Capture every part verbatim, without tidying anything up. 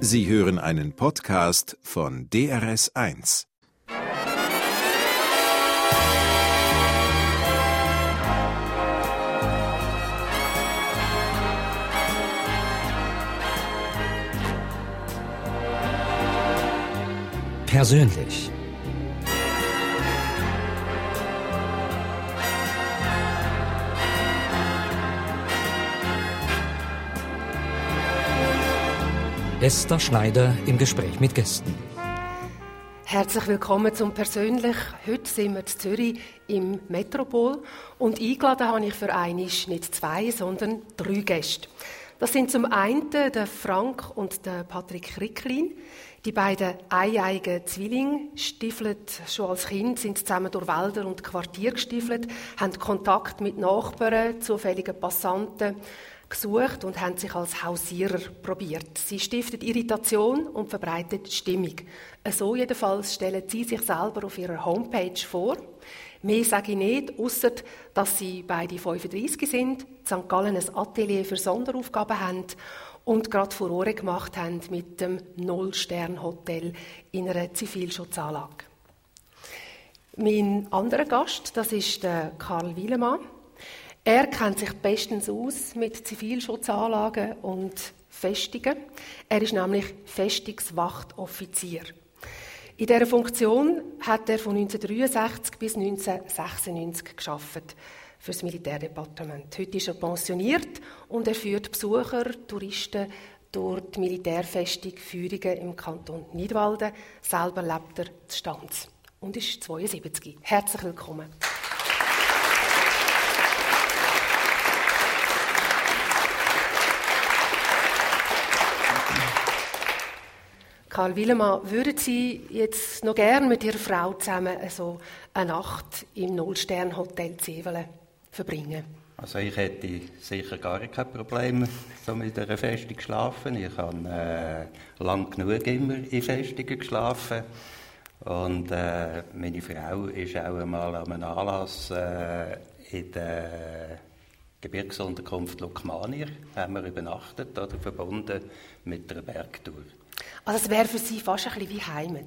Sie hören einen Podcast von D R S eins. Persönlich. Esther Schneider im Gespräch mit Gästen. Herzlich willkommen zum Persönlich. Heute sind wir in Zürich im Metropol und eingeladen habe ich für einmal nicht zwei, sondern drei Gäste. Das sind zum einen der Frank und der Patrick Ricklin. Die beiden eineiigen Zwillinge, stiefelt schon als Kind, sind zusammen durch Wälder und Quartier gestiefelt, haben Kontakt mit Nachbarn, zufälligen Passanten gesucht und haben sich als Hausierer probiert. Sie stiftet Irritation und verbreitet Stimmung. So jedenfalls stellen sie sich selber auf ihrer Homepage vor. Mehr sage ich nicht, ausser dass sie beide fünfunddreissig sind, in Sankt Gallen ein Atelier für Sonderaufgaben haben und gerade Furore gemacht haben mit dem Null-Stern-Hotel in einer Zivilschutzanlage. Mein anderer Gast, das ist der Karl Wilemann. Er kennt sich bestens aus mit Zivilschutzanlagen und Festungen. Er ist nämlich Festungswachtoffizier. In dieser Funktion hat er von neunzehnhundertdreiundsechzig bis neunzehnhundertsechsundneunzig gearbeitet für das Militärdepartement. Heute ist er pensioniert und er führt Besucher, Touristen durch die Militärfestung Führingen im Kanton Nidwalden. Selber lebt er in Stanz und ist zweiundsiebzig. Herzlich willkommen. Karl Wilemann, würden Sie jetzt noch gerne mit Ihrer Frau zusammen so eine Nacht im Null-Stern-Hotel Zevelen verbringen? Also ich hätte sicher gar kein Problem so mit einer Festung schlafen. Ich habe äh, lang genug immer in Festungen geschlafen. Und äh, meine Frau ist auch einmal an einem Anlass äh, in der Gebirgsunterkunft Lukmanier, haben wir übernachtet, oder verbunden mit einer Bergtour. Also es wäre für Sie fast ein bisschen wie Heimat?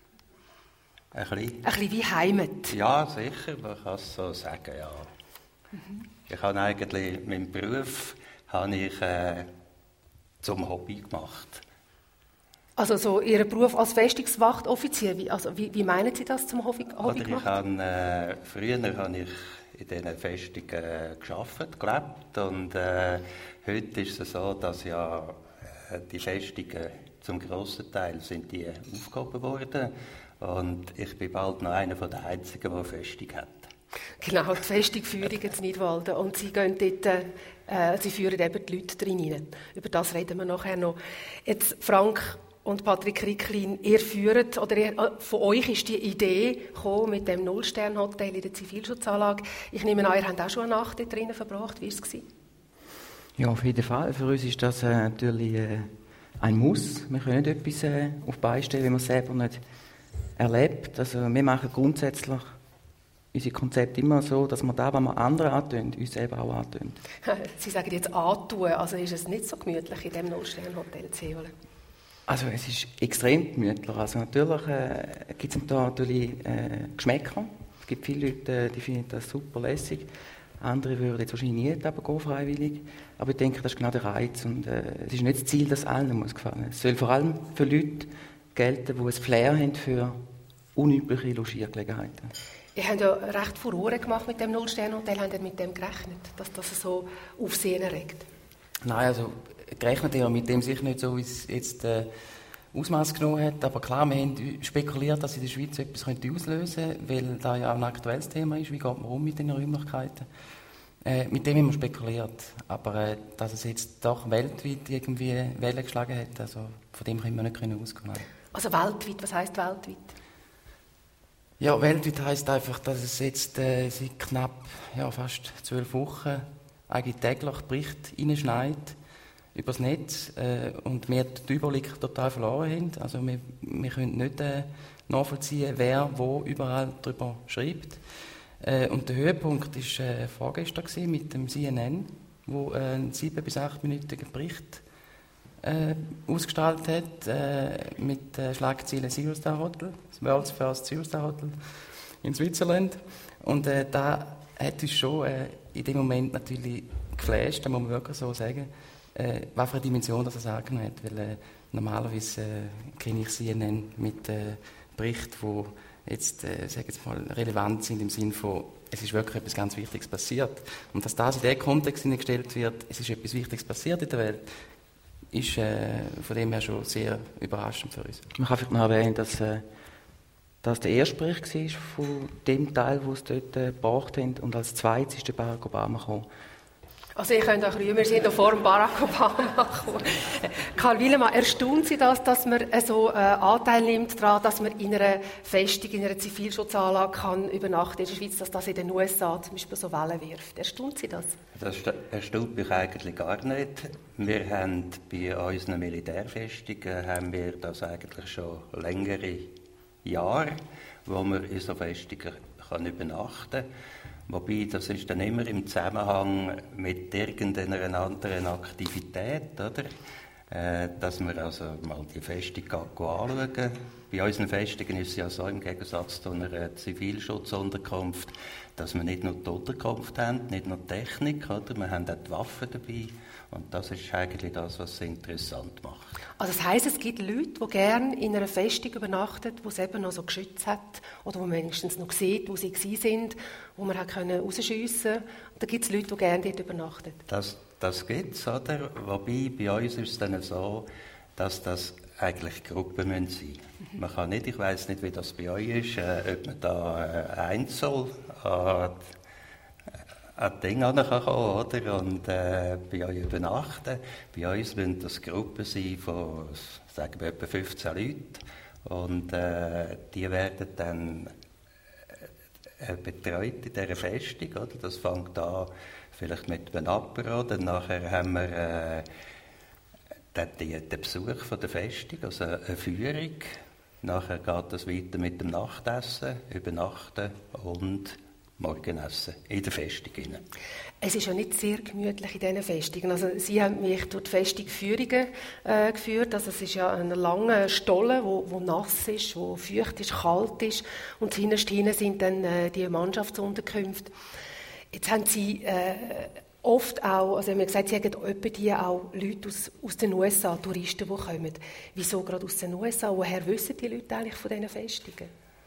Ein bisschen? Ein bisschen wie Heimat? Ja, sicher, man kann es so sagen, ja. Mhm. Ich habe eigentlich meinen Beruf habe ich, äh, zum Hobby gemacht. Also so Ihren Beruf als Festungswachtoffizier, wie, also wie, wie meinen Sie das zum Hobby, Hobby Oder gemacht? Ich habe, äh, früher habe ich in diesen Festungen äh, gearbeitet, gelebt und äh, heute ist es so, dass ja äh, die Festungen zum grossen Teil sind die aufgehoben worden und ich bin bald noch einer der Einzigen, der eine Festung hat. Genau, die Festung Führingen in Nidwalden. Und Sie gehen dort, äh, Sie führen eben die Leute drin rein. Über das reden wir nachher noch. Jetzt Frank und Patrick Ricklin, ihr führt, oder ihr, äh, von euch ist die Idee gekommen mit dem Null-Stern-Hotel in der Zivilschutzanlage. Ich nehme an, ihr habt auch schon eine Nacht dort drinnen verbracht. Wie war es? Ja, auf jeden Fall. Für uns ist das äh, natürlich äh, ein Muss. Wir können nicht etwas äh, auf die Beine stellen, wenn man es selber nicht erlebt. Also, wir machen grundsätzlich unsere Konzepte immer so, dass wir das, was wir anderen antun, uns selber auch antun. Sie sagen jetzt antun, also ist es nicht so gemütlich in dem Null-Stern-Hotel Zevelen? Also es ist extrem gemütlich. Also natürlich äh, gibt es da natürlich äh, Geschmäcker. Es gibt viele Leute, die finden das super lässig. Andere würden jetzt wahrscheinlich nie gehen, freiwillig. Aber ich denke, das ist genau der Reiz. Und, äh, es ist nicht das Ziel, dass allen muss gefallen. Es soll vor allem für Leute gelten, die ein Flair haben für unübliche Logiergelegenheiten. Ihr habt ja recht Furore gemacht mit dem Null-Stern-Hotel. Habt ihr mit dem gerechnet, dass das so Aufsehen erregt? Nein, also gerechnet ja mit dem sicher nicht so, wie es jetzt äh, Ausmaß genommen hat. Aber klar, wir haben spekuliert, dass in der Schweiz etwas könnte auslösen könnte, weil da ja auch ein aktuelles Thema ist. Wie geht man um mit den Räumlichkeiten? Äh, mit dem haben wir spekuliert. Aber äh, dass es jetzt doch weltweit irgendwie Wellen geschlagen hat, also von dem können wir nicht ausgehen. Also weltweit, was heisst weltweit? Ja, weltweit heisst einfach, dass es jetzt äh, seit knapp ja, fast zwölf Wochen eigentlich täglich Bericht reinschneit übers Netz äh, und wir den Überblick total verloren haben. Also wir, wir können nicht äh, nachvollziehen, wer wo überall darüber schreibt. Äh, und der Höhepunkt war äh, vorgestern mit dem C N N, wo äh, einen sieben- bis achtminütigen Bericht äh, ausgestrahlt hat, äh, mit äh, Schlagzeilen Zero Star Hotel, das World's First Zero Star Hotel in Switzerland. Und äh, da hat uns schon äh, in dem Moment natürlich geflasht, da muss man wirklich so sagen, äh, was für eine Dimension das angenommen hat. Weil äh, normalerweise äh, kenne ich C N N mit äh, Berichten, die jetzt, äh, sag jetzt mal, relevant sind im Sinne von, es ist wirklich etwas ganz Wichtiges passiert. Und dass das in diesen Kontext hineingestellt wird, es ist etwas Wichtiges passiert in der Welt, ist äh, von dem her schon sehr überraschend für uns. Man kann vielleicht noch erwähnen, dass äh, das der erste Bericht war von dem Teil, den sie dort äh, gebracht haben. Und als zweites ist der Barack Obama gekommen. Also ihr könnt auch rüber, wir sind noch vor dem Barack Obama gekommen. Karl Willemann, erstaunt Sie das, dass man so äh, Anteil nimmt daran, dass man in einer Festung, in einer Zivilschutzanlage kann übernachten in der Schweiz, dass das in den U S A zum Beispiel so Wellen wirft? Erstaunt Sie das? Das erstaunt mich eigentlich gar nicht. Wir haben bei unseren Militärfestungen haben wir das eigentlich schon längere Jahre, wo man in so Festungen kann übernachten kann. Wobei, das ist dann immer im Zusammenhang mit irgendeiner anderen Aktivität, oder? Äh, dass wir also mal die Festung anschauen. Bei unseren Festungen ist es ja so, im Gegensatz zu einer Zivilschutzunterkunft, dass wir nicht nur die Unterkunft haben, nicht nur die Technik, oder? Wir haben auch die Waffen dabei. Und das ist eigentlich das, was es interessant macht. Also das heisst, es gibt Leute, die gerne in einer Festung übernachten, wo es eben noch so geschützt hat oder wo man wenigstens noch sieht, wo sie waren, wo man rausschiessen konnte. Und da gibt es Leute, die gerne dort übernachten. Das, das gibt es, oder? Wobei, bei uns ist es dann so, dass das eigentlich Gruppen sein müssen. Mhm. Man kann nicht, ich weiss nicht, wie das bei euch ist, äh, ob man da äh, einzeln an an die Dinge herankommen, oder? Und äh, bei euch übernachten. Bei uns müssen das Gruppen sein von, sagen wir, etwa fünfzehn Leuten. Und äh, die werden dann äh, betreut in dieser Festung, oder? Das fängt an vielleicht mit einem Apero, dann nachher haben wir äh, dann die, den Besuch von der Festung, also eine Führung. Nachher geht es weiter mit dem Nachtessen, Übernachten und Morgenessen in der Festung. Es ist ja nicht sehr gemütlich in diesen Festungen. Also Sie haben mich durch die Festung Führungen äh, geführt. Also es ist ja eine lange Stolle, wo, wo nass ist, wo feucht ist, kalt ist. Und hinten sind dann äh, die Mannschaftsunterkünfte. Jetzt haben Sie äh, oft auch, also haben wir gesagt, Sie haben etwa die auch Leute aus, aus den U S A, Touristen, die kommen. Wieso gerade aus den U S A? Woher wissen die Leute eigentlich von diesen Festungen?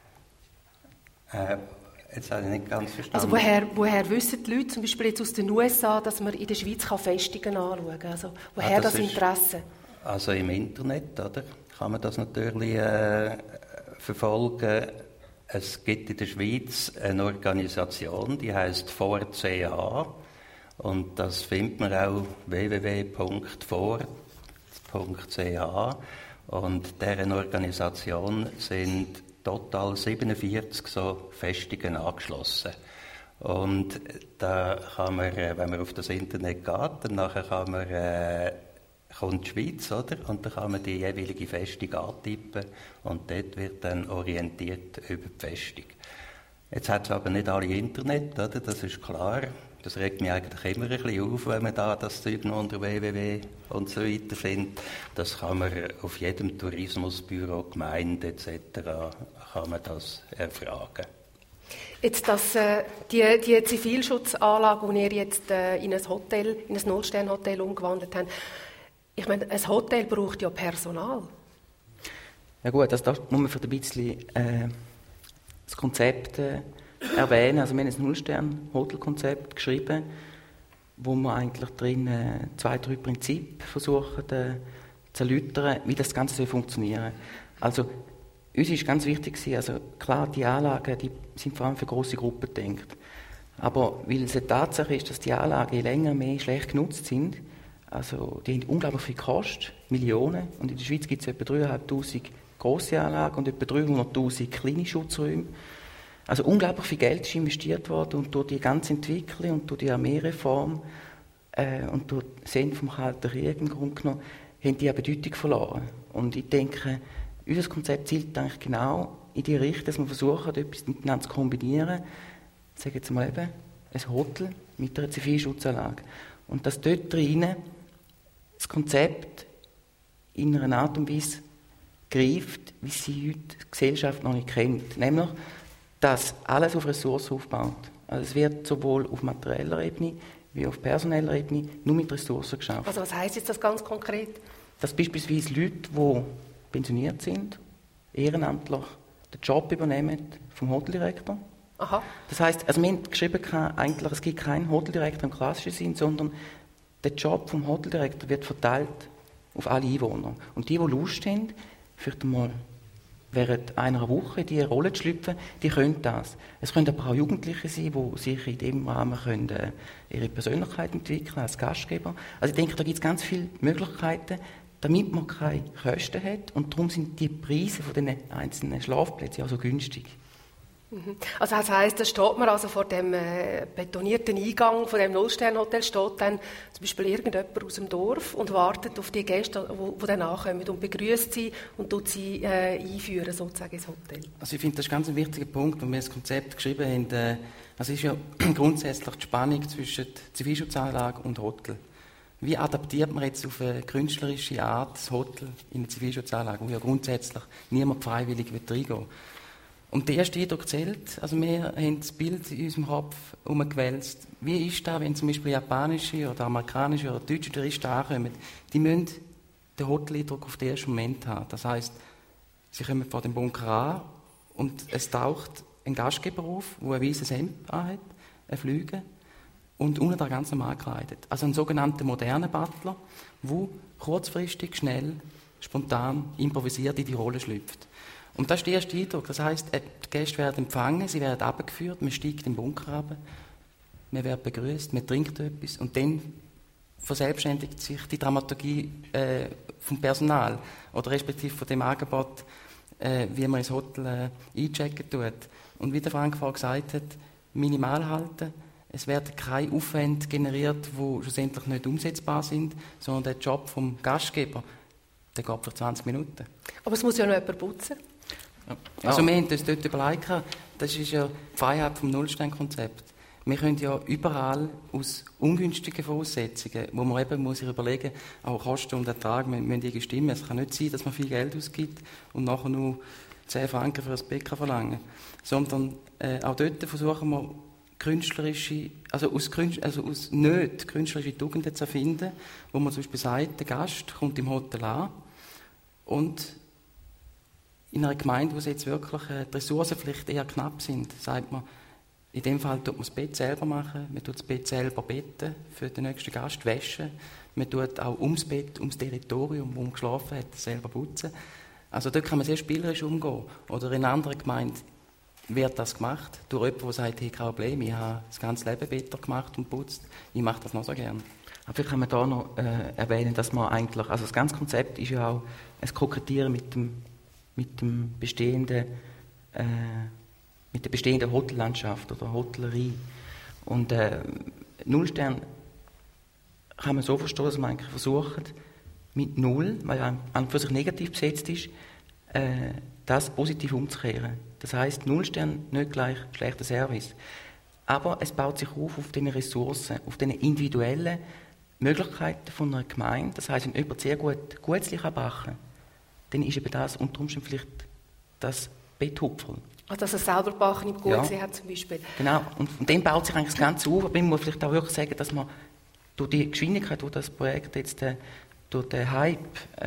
Äh. Jetzt habe ich nicht ganz verstanden. Also woher, woher wissen die Leute, zum Beispiel jetzt aus den U S A, dass man in der Schweiz Festungen anschauen kann? Also woher ah, das, das Interesse? Ist, also im Internet, oder? Kann man das natürlich äh, verfolgen. Es gibt in der Schweiz eine Organisation, die heisst V O R C H. Und das findet man auch w w w punkt v o r punkt c h. Und deren Organisation sind total siebenundvierzig so Festungen angeschlossen. Und da kann man, wenn man auf das Internet geht, dann nachher kann man, äh, kommt die Schweiz, oder? Und dann kann man die jeweilige Festung antippen und dort wird dann orientiert über die Festung. Jetzt hat es aber nicht alle Internet, oder? Das ist klar. Das regt mich eigentlich immer ein bisschen auf, wenn man da das Zeug noch unter w w w und so weiter findet. Das kann man auf jedem Tourismusbüro, Gemeinde et cetera kann man das erfragen. Jetzt das, äh, die, die Zivilschutzanlage, die ihr jetzt äh, in ein Hotel, in ein Null-Stern-Hotel umgewandelt habt, ich meine, ein Hotel braucht ja Personal. Ja gut, also da muss man für ein bisschen äh, das Konzept äh, erwähnen. Also wir haben ein Null-Stern-Hotel-Konzept geschrieben, wo wir eigentlich drin äh, zwei, drei Prinzipien versuchen äh, zu erläutern, wie das Ganze soll funktionieren. Also uns ist ganz wichtig, also klar, die Anlagen die sind vor allem für grosse Gruppen gedacht. Aber weil es eine Tatsache ist, dass die Anlagen je länger mehr schlecht genutzt sind, also die haben unglaublich viel Kosten, Millionen, und in der Schweiz gibt es etwa dreitausendfünfhundert grosse Anlagen und etwa dreihunderttausend kleine Schutzräume. Also unglaublich viel Geld ist investiert worden und durch die ganze Entwicklung und durch die Armeereform äh, und durch den Sinn vom Kalten Krieg im Grunde genommen, haben die eine Bedeutung verloren. Und ich denke, unser Konzept zielt eigentlich genau in die Richtung, dass wir versuchen, etwas miteinander zu kombinieren. Ich sage jetzt mal eben, ein Hotel mit einer Zivilschutzanlage. Und dass dort drinnen das Konzept in einer Art und Weise greift, wie sie heute die Gesellschaft noch nicht kennt. Nämlich, dass alles auf Ressourcen aufbaut. Also es wird sowohl auf materieller Ebene wie auf personeller Ebene nur mit Ressourcen geschafft. Also was heisst jetzt das ganz konkret? Dass beispielsweise Leute, die pensioniert sind, ehrenamtlich den Job übernehmen vom Hoteldirektor. Aha. Das heisst, also wir haben geschrieben, eigentlich, es gibt keinen Hoteldirektor im klassischen Sinn, sondern der Job vom Hoteldirektor wird verteilt auf alle Einwohner. Und die, die Lust haben, vielleicht einmal während einer Woche in diese Rolle zu schlüpfen, die können das. Es können aber auch Jugendliche sein, die sich in diesem Rahmen können, äh, ihre Persönlichkeit entwickeln als Gastgeber. Also ich denke, da gibt es ganz viele Möglichkeiten, damit man keine Kosten hat. Und darum sind die Preise von den einzelnen Schlafplätzen auch so günstig. Also das heisst, da steht man also vor dem äh, betonierten Eingang von dem Null-Stern-Hotel, steht dann zum Beispiel irgendjemand aus dem Dorf und wartet auf die Gäste, die dann ankommen und begrüßt sie und tut sie äh, einführen sozusagen ins Hotel. Also ich finde, das ist ganz ein wichtiger Punkt, wenn wir das Konzept geschrieben haben. Äh, also es ist ja grundsätzlich die Spannung zwischen Zivilschutzanlage und Hotel. Wie adaptiert man jetzt auf eine künstlerische Art das Hotel in eine Zivilschutzanlage, wo ja grundsätzlich niemand freiwillig reingehen will? Und der erste Eindruck zählt. Also wir haben das Bild in unserem Kopf umgewälzt. Wie ist das, wenn zum Beispiel japanische oder amerikanische oder deutsche Touristen ankommen? Die müssen den Hoteleindruck auf den ersten Moment haben. Das heisst, sie kommen vor dem Bunker an und es taucht ein Gastgeber auf, der ein weißes Hemd anhat, ein Flüge und unten da ganz normal gekleidet. Also ein sogenannter moderner Butler, der kurzfristig, schnell, spontan, improvisiert in die Rolle schlüpft. Und das ist der erste Eindruck. Das heisst, die Gäste werden empfangen, sie werden abgeführt, man steigt in den Bunker runter, man wird begrüßt, man trinkt etwas und dann verselbstständigt sich die Dramaturgie äh, vom Personal oder respektive von dem Angebot, äh, wie man ins Hotel äh, einchecken tut. Und wie der Frank vorhin gesagt hat, minimal halten, es werden keine Aufwände generiert, die schlussendlich nicht umsetzbar sind, sondern der Job vom Gastgeber, der geht für zwanzig Minuten. Aber es muss ja noch jemand putzen. Ja. Also ja. Wir haben uns dort überlegt, das ist ja die Freiheit vom Nullstern-Konzept. Wir können ja überall aus ungünstigen Voraussetzungen, wo man eben muss sich überlegen, auch Kosten und Ertrag müssen irgendwie stimmen. Es kann nicht sein, dass man viel Geld ausgibt und nachher nur zehn Franken für ein Bäcker verlangen. Sondern äh, auch dort versuchen wir, künstlerische, also aus, also aus nicht künstlerische Tugenden zu erfinden, wo man zum Beispiel sagt, der Gast kommt im Hotel an und in einer Gemeinde, wo es jetzt wirklich äh, die Ressourcen vielleicht eher knapp sind, sagt man, in dem Fall tut man das Bett selber machen, man tut das Bett selber betten für den nächsten Gast, waschen, man tut auch ums Bett, ums Territorium, wo man geschlafen hat, selber putzen. Also dort kann man sehr spielerisch umgehen. Oder in einer anderen Gemeinde wird das gemacht durch jemanden, der sagt, hey, kein Problem, ich habe das ganze Leben Better gemacht und putzt, ich mache das noch so gerne. Aber vielleicht kann man da noch äh, erwähnen, dass man eigentlich, also das ganze Konzept ist ja auch ein Kokettieren mit dem mit dem bestehenden, äh, mit der bestehenden Hotellandschaft oder Hotellerie. Und äh, Nullstern kann man so verstehen, dass man eigentlich versucht, mit Null, weil ja an für sich negativ besetzt ist, äh, das positiv umzukehren. Das heisst, Nullstern nicht gleich schlechter Service. Aber es baut sich auf auf den Ressourcen, auf den individuellen Möglichkeiten von einer Gemeinde. Das heisst, wenn jemand sehr gut Gutzli backen kann, dann ist eben das unter Umständen vielleicht das Betthupferl. Also dass er selber backen im Gutzli ja. hat zum Beispiel. Genau, und von dem baut sich eigentlich das Ganze auf. Aber man muss vielleicht auch wirklich sagen, dass man durch die Geschwindigkeit, die das Projekt jetzt äh, durch den Hype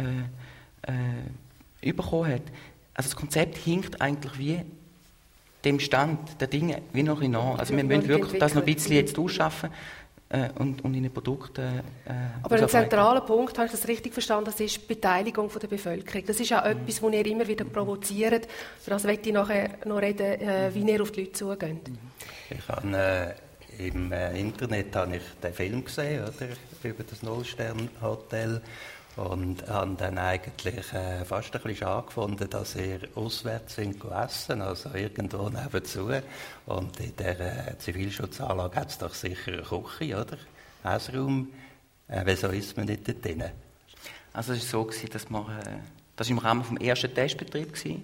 äh, äh, bekommen hat, also das Konzept hinkt eigentlich wie dem Stand der Dinge wie noch in nach. Also wir müssen wirklich das noch ein bisschen jetzt ausschaffen äh, und, und in den Produkten äh, Aber ein zentraler Punkt, habe ich das richtig verstanden, das ist die Beteiligung der Bevölkerung. Das ist auch mhm. etwas, was ihr immer wieder provoziert. Für das möchte ich nachher noch reden, äh, wie ihr auf die Leute zugeht. Ich habe, äh, im äh, Internet habe ich den Film gesehen, oder, über das Null-Stern-Hotel. Und habe dann eigentlich äh, fast ein bisschen schade gefunden, dass ihr auswärts sind essen, also irgendwo nebenzu. Und in dieser äh, Zivilschutzanlage hat es doch sicher eine Küche, oder? Essraum. Äh, wieso ist man nicht dort drin? Also es war so, dass wir, äh, das war im Rahmen des ersten Testbetriebs, äh,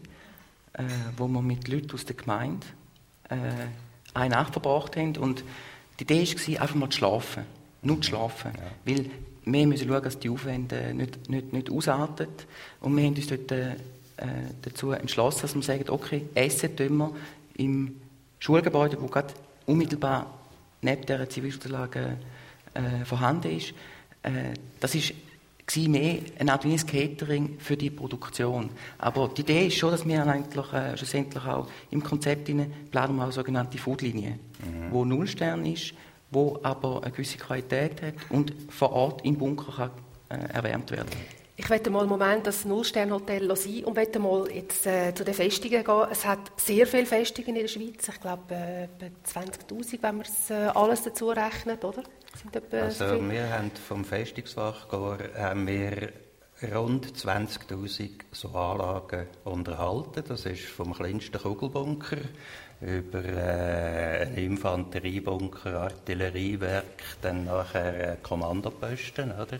wo wir mit Leuten aus der Gemeinde äh, eine Nacht verbracht haben. Und die Idee war, einfach mal zu schlafen. Nur zu schlafen. Ja. Weil wir müssen schauen, dass die Aufwände nicht, nicht, nicht ausarten. Und wir haben uns dort äh, dazu entschlossen, dass wir sagen, okay, essen tun wir im Schulgebäude, wo gerade unmittelbar neben dieser Zivilschutzanlage äh, vorhanden ist. Äh, das ist war mehr eine Art wie ein Catering für die Produktion. Aber die Idee ist schon, dass wir eigentlich äh, schlussendlich auch im Konzept planen wir auch sogenannte Foodlinie, mhm. wo null Stern ist, wo aber eine gewisse Qualität hat und vor Ort im Bunker kann, äh, erwärmt werden. Ich möchte mal einen Moment das Null-Stern-Hotel sein und möchte mal jetzt äh, zu den Festungen gehen. Es hat sehr viele Festungen in der Schweiz. Ich glaube, äh, etwa zwanzigtausend, wenn man es äh, alles dazu rechnet, oder? Sind etwa also so wir haben vom Festungsfachkorps haben wir rund zwanzigtausend so Anlagen unterhalten. Das ist vom kleinsten Kugelbunker über äh, einen Infanteriebunker, Artilleriewerk, dann nachher äh, Kommandoposten, oder?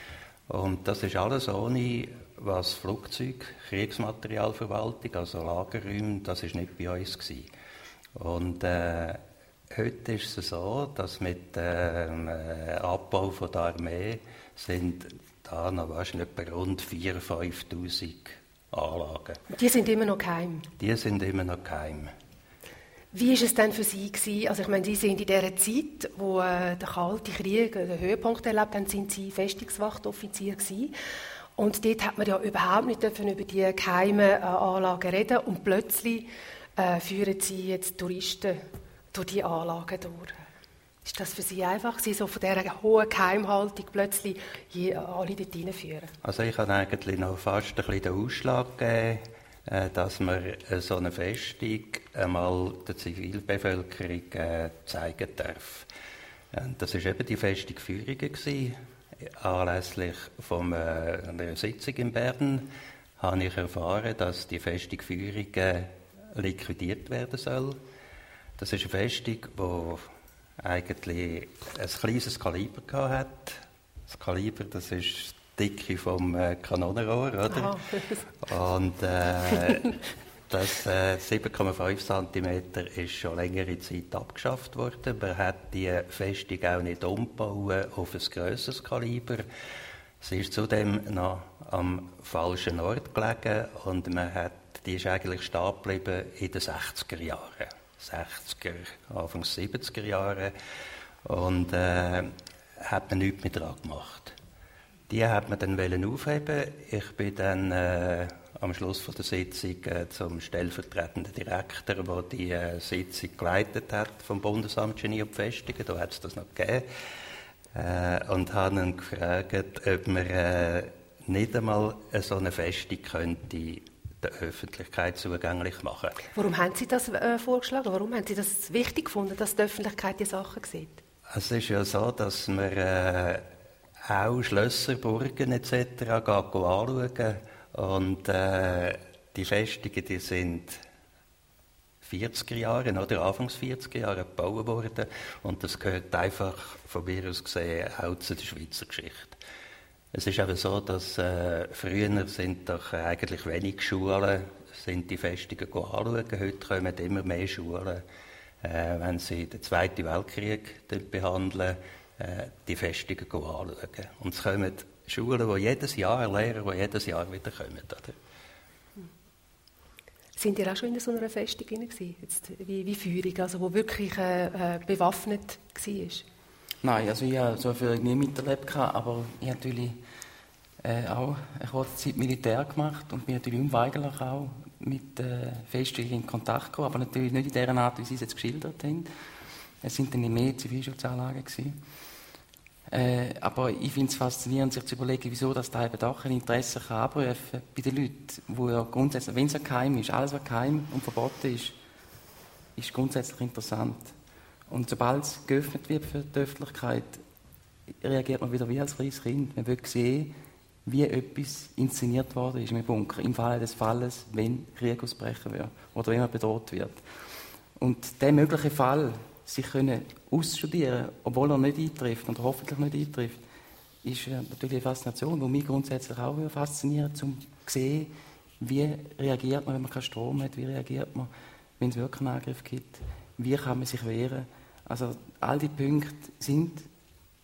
Und das ist alles ohne, was Flugzeug, Kriegsmaterialverwaltung, also Lagerräume, das ist nicht bei uns gewesen. Und äh, heute ist es so, dass mit dem äh, Abbau von der Armee sind da noch wahrscheinlich etwa rund viertausend, fünftausend Anlagen. Die sind immer noch geheim? Die sind immer noch geheim. Wie war es denn für Sie gewesen? Also ich meine, Sie sind in dieser Zeit, wo äh, der Kalte Krieg den Höhepunkt erlebt haben, sind Sie Festungswachtoffizier gewesen. Und dort hat man ja überhaupt nicht dürfen über die geheimen äh, Anlagen reden. Und plötzlich äh, führen Sie jetzt Touristen durch die Anlagen durch. Ist das für Sie einfach, Sie so von dieser hohen Geheimhaltung plötzlich je, alle dort hineinführen? Also ich habe eigentlich noch fast ein bisschen den Ausschlag gegeben, dass man so eine Festung einmal der Zivilbevölkerung äh, zeigen darf. Das war eben die Festung Führingen gewesen. Anlässlich von äh, einer Sitzung in Bern habe ich erfahren, dass die Festung Führingen liquidiert werden soll. Das ist eine Festung, die eigentlich ein kleines Kaliber hatte. Das Kaliber, das ist die Dicke vom äh, Kanonenrohr, oder? Und äh, das äh, sieben Komma fünf Zentimeter ist schon längere Zeit abgeschafft worden. Man hat die Festung auch nicht umgebaut auf ein grösseres Kaliber. Sie ist zudem noch am falschen Ort gelegen und man hat, die ist eigentlich stehen geblieben in den sechziger Jahren. sechziger, Anfang siebziger Jahre. Und äh, hat man nichts mehr dran gemacht. Die hat man dann aufheben. Ich bin dann äh, am Schluss von der Sitzung äh, zum stellvertretenden Direktor, der die äh, Sitzung geleitet hat vom Bundesamt Genie und Festungen, da hat es das noch gegeben, äh, und habe ihn gefragt, ob man äh, nicht einmal so eine Festung könnte der Öffentlichkeit zugänglich machen. Warum haben Sie das äh, vorgeschlagen? Warum haben Sie das wichtig gefunden, dass die Öffentlichkeit die Sachen sieht? Es ist ja so, dass man äh, auch Schlösser, Burgen et cetera anschauen. Und äh, die Festungen, die sind vierziger Jahre oder Anfangs vierziger Jahre gebaut worden. Und das gehört einfach von mir aus gesehen auch zu der Schweizer Geschichte. Es ist eben so, dass äh, früher sind doch eigentlich wenig Schulen sind die Festungen anschauen. Heute kommen immer mehr Schulen, äh, wenn sie den Zweiten Weltkrieg behandeln, äh, die Festungen anschauen. Und es kommen Schulen, die jedes Jahr, Lehrer, die jedes Jahr wieder kommen. Oder? Sind ihr auch schon in so einer Festung gewesen, jetzt wie, wie Führung, also wo wirklich äh, bewaffnet war? Nein, also ich habe so eine Führung nie miterlebt, aber ich habe natürlich äh, auch eine kurze Zeit Militär gemacht und bin natürlich unweigerlich auch mit äh, Festungen in Kontakt gekommen, aber natürlich nicht in der Art, wie Sie es jetzt geschildert haben. Es sind dann mehr Zivilschutzanlagen gewesen. Äh, aber ich finde es faszinierend, sich zu überlegen, wieso das da eben doch ein Interesse kann abrufen bei den Leuten, wo ja grundsätzlich, wenn es ja geheim ist, alles was geheim und verboten ist, ist grundsätzlich interessant. Und sobald es geöffnet wird für die Öffentlichkeit, reagiert man wieder wie als kleines Kind. Man will sehen, wie etwas inszeniert worden ist im Bunker, im Falle des Falles, wenn Krieg ausbrechen wird oder wenn man bedroht wird. Und der mögliche Fall, sich können ausstudieren, obwohl er nicht eintrifft und hoffentlich nicht eintrifft, ist natürlich eine Faszination, die mich grundsätzlich auch fasziniert, um zu sehen, wie reagiert man, wenn man keinen Strom hat, wie reagiert man, wenn es wirklich einen Angriff gibt, wie kann man sich wehren. Also all die Punkte sind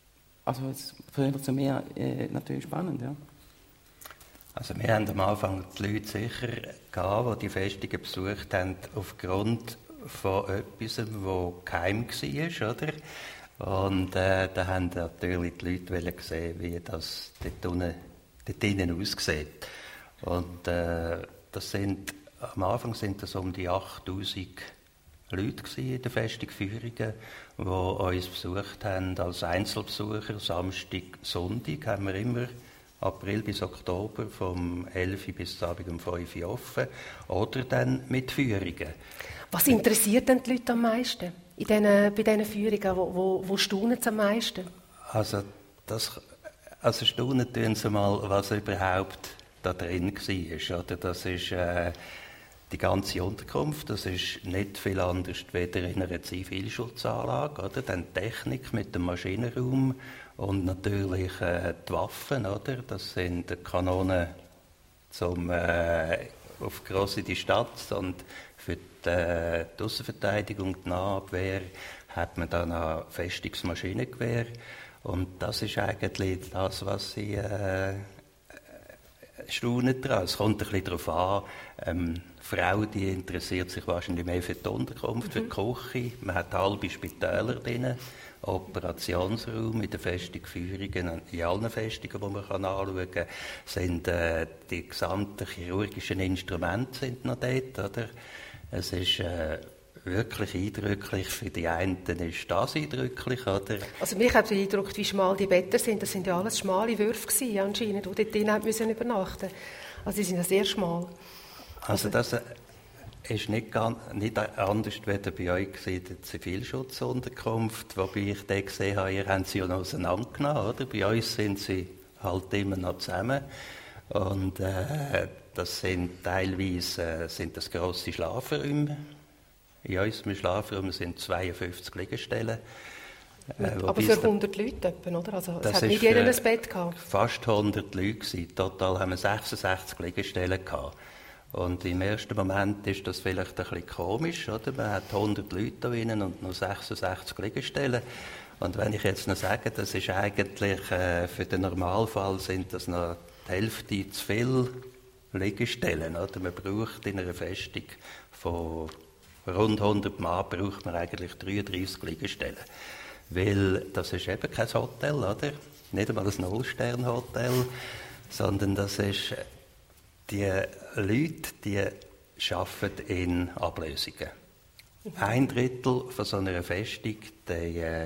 Also es fördert zu mir äh, natürlich spannend, ja. Also wir haben am Anfang die Leute sicher gehabt, die die Festungen besucht haben, aufgrund von etwas, das geheim war, oder? Und äh, da haben natürlich die Leute sehen, wie das dort, unten, dort innen aussieht. Und äh, das sind, am Anfang sind das um die achttausend Leute in den Festigführungen, die uns besucht haben als Einzelbesucher. Samstag, Sonntag haben wir immer April bis Oktober vom elf bis Abend um fünf Uhr offen oder dann mit Führungen. Was interessiert denn die Leute am meisten in den, bei diesen Führungen? Wo, wo, wo staunen sie am meisten? Also, das, also staunen tun sie mal, was überhaupt da drin war. Oder? Das ist äh, die ganze Unterkunft. Das ist nicht viel anders als in einer Zivilschutzanlage. Oder? Dann die Technik mit dem Maschinenraum und natürlich äh, die Waffen. Oder? Das sind Kanonen zum, äh, auf grosse Distanz und für die, äh, die Aussenverteidigung, die Nahabwehr, hat man dann ein Festungsmaschinengewehr. Und das ist eigentlich das, was sie äh, staunen daran. Es kommt ein bisschen darauf an. Ähm, die Frau, die interessiert sich wahrscheinlich mehr für die Unterkunft, mhm. für die Küche. Man hat halbe Spitäler drin, Operationsraum in den Festigführungen, in allen Festungen, die man anschauen kann, sind äh, die gesamten chirurgischen Instrumente sind noch dort. Oder? Es ist äh, wirklich eindrücklich. Für die einen ist das eindrücklich. Oder? Also mich hat beeindruckt, wie schmal die Betten sind. Das sind ja alles schmale Würfe gewesen, anscheinend, die dort drin müssen übernachten. Also die sind ja sehr schmal. Also das ist nicht, ganz, nicht anders als bei euch in der Zivilschutzunterkunft, wobei ich da gesehen habe, ihr habt sie ja noch auseinandergenommen, oder? Bei uns sind sie halt immer noch zusammen und äh, das sind teilweise äh, sind das grosse Schlafräume. In unserem Schlafraum sind zweiundfünfzig Liegestellen. Äh, Aber für hundert Leute etwa, oder? Also es hat nicht jeder ein Bett gehabt. Fast hundert Leute gewesen. Total haben wir sechsundsechzig Liegestellen gehabt. Und im ersten Moment ist das vielleicht ein bisschen komisch, oder? Man hat hundert Leute da drinnen und nur sechsundsechzig Liegestellen. Und wenn ich jetzt noch sage, das ist eigentlich, äh, für den Normalfall sind das noch die Hälfte zu viel Liegestellen, oder? Man braucht in einer Festung von rund hundert Mann braucht man eigentlich dreiunddreißig Liegestellen. Weil das ist eben kein Hotel, oder? Nicht einmal ein Null-Stern-Hotel, sondern das ist, die Leute, die arbeiten in Ablösungen. Ein Drittel von so einer Festung, die äh,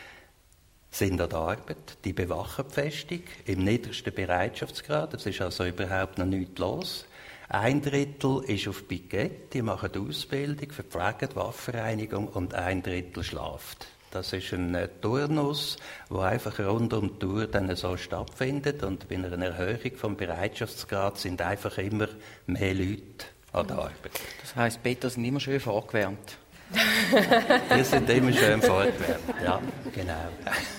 sind an der Arbeit, die bewachen die Festung im niedrigsten Bereitschaftsgrad, es ist also überhaupt noch nichts los. Ein Drittel ist auf Pikett, die machen die Ausbildung, verpflegen die Waffenreinigung und ein Drittel schlaft. Das ist ein Turnus, der einfach rund um die Tour dann so stattfindet und bei einer Erhöhung vom Bereitschaftsgrad sind einfach immer mehr Leute an der Arbeit. Das heisst, die Betten sind immer schön vorgewärmt. Die sind immer schön vorgewärmt, ja, genau.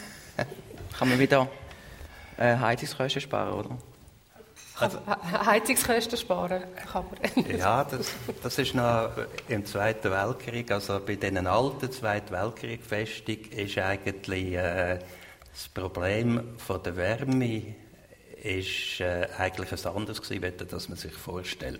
Kann man wieder äh, Heizungskosten sparen, oder? Also, Heizungskosten sparen kann man. Ja, das, das ist noch im Zweiten Weltkrieg, also bei diesen alten Zweiten Weltkrieg-Festung ist eigentlich äh, das Problem von der Wärme ist äh, eigentlich ein anderes gewesen, als man sich vorstellt.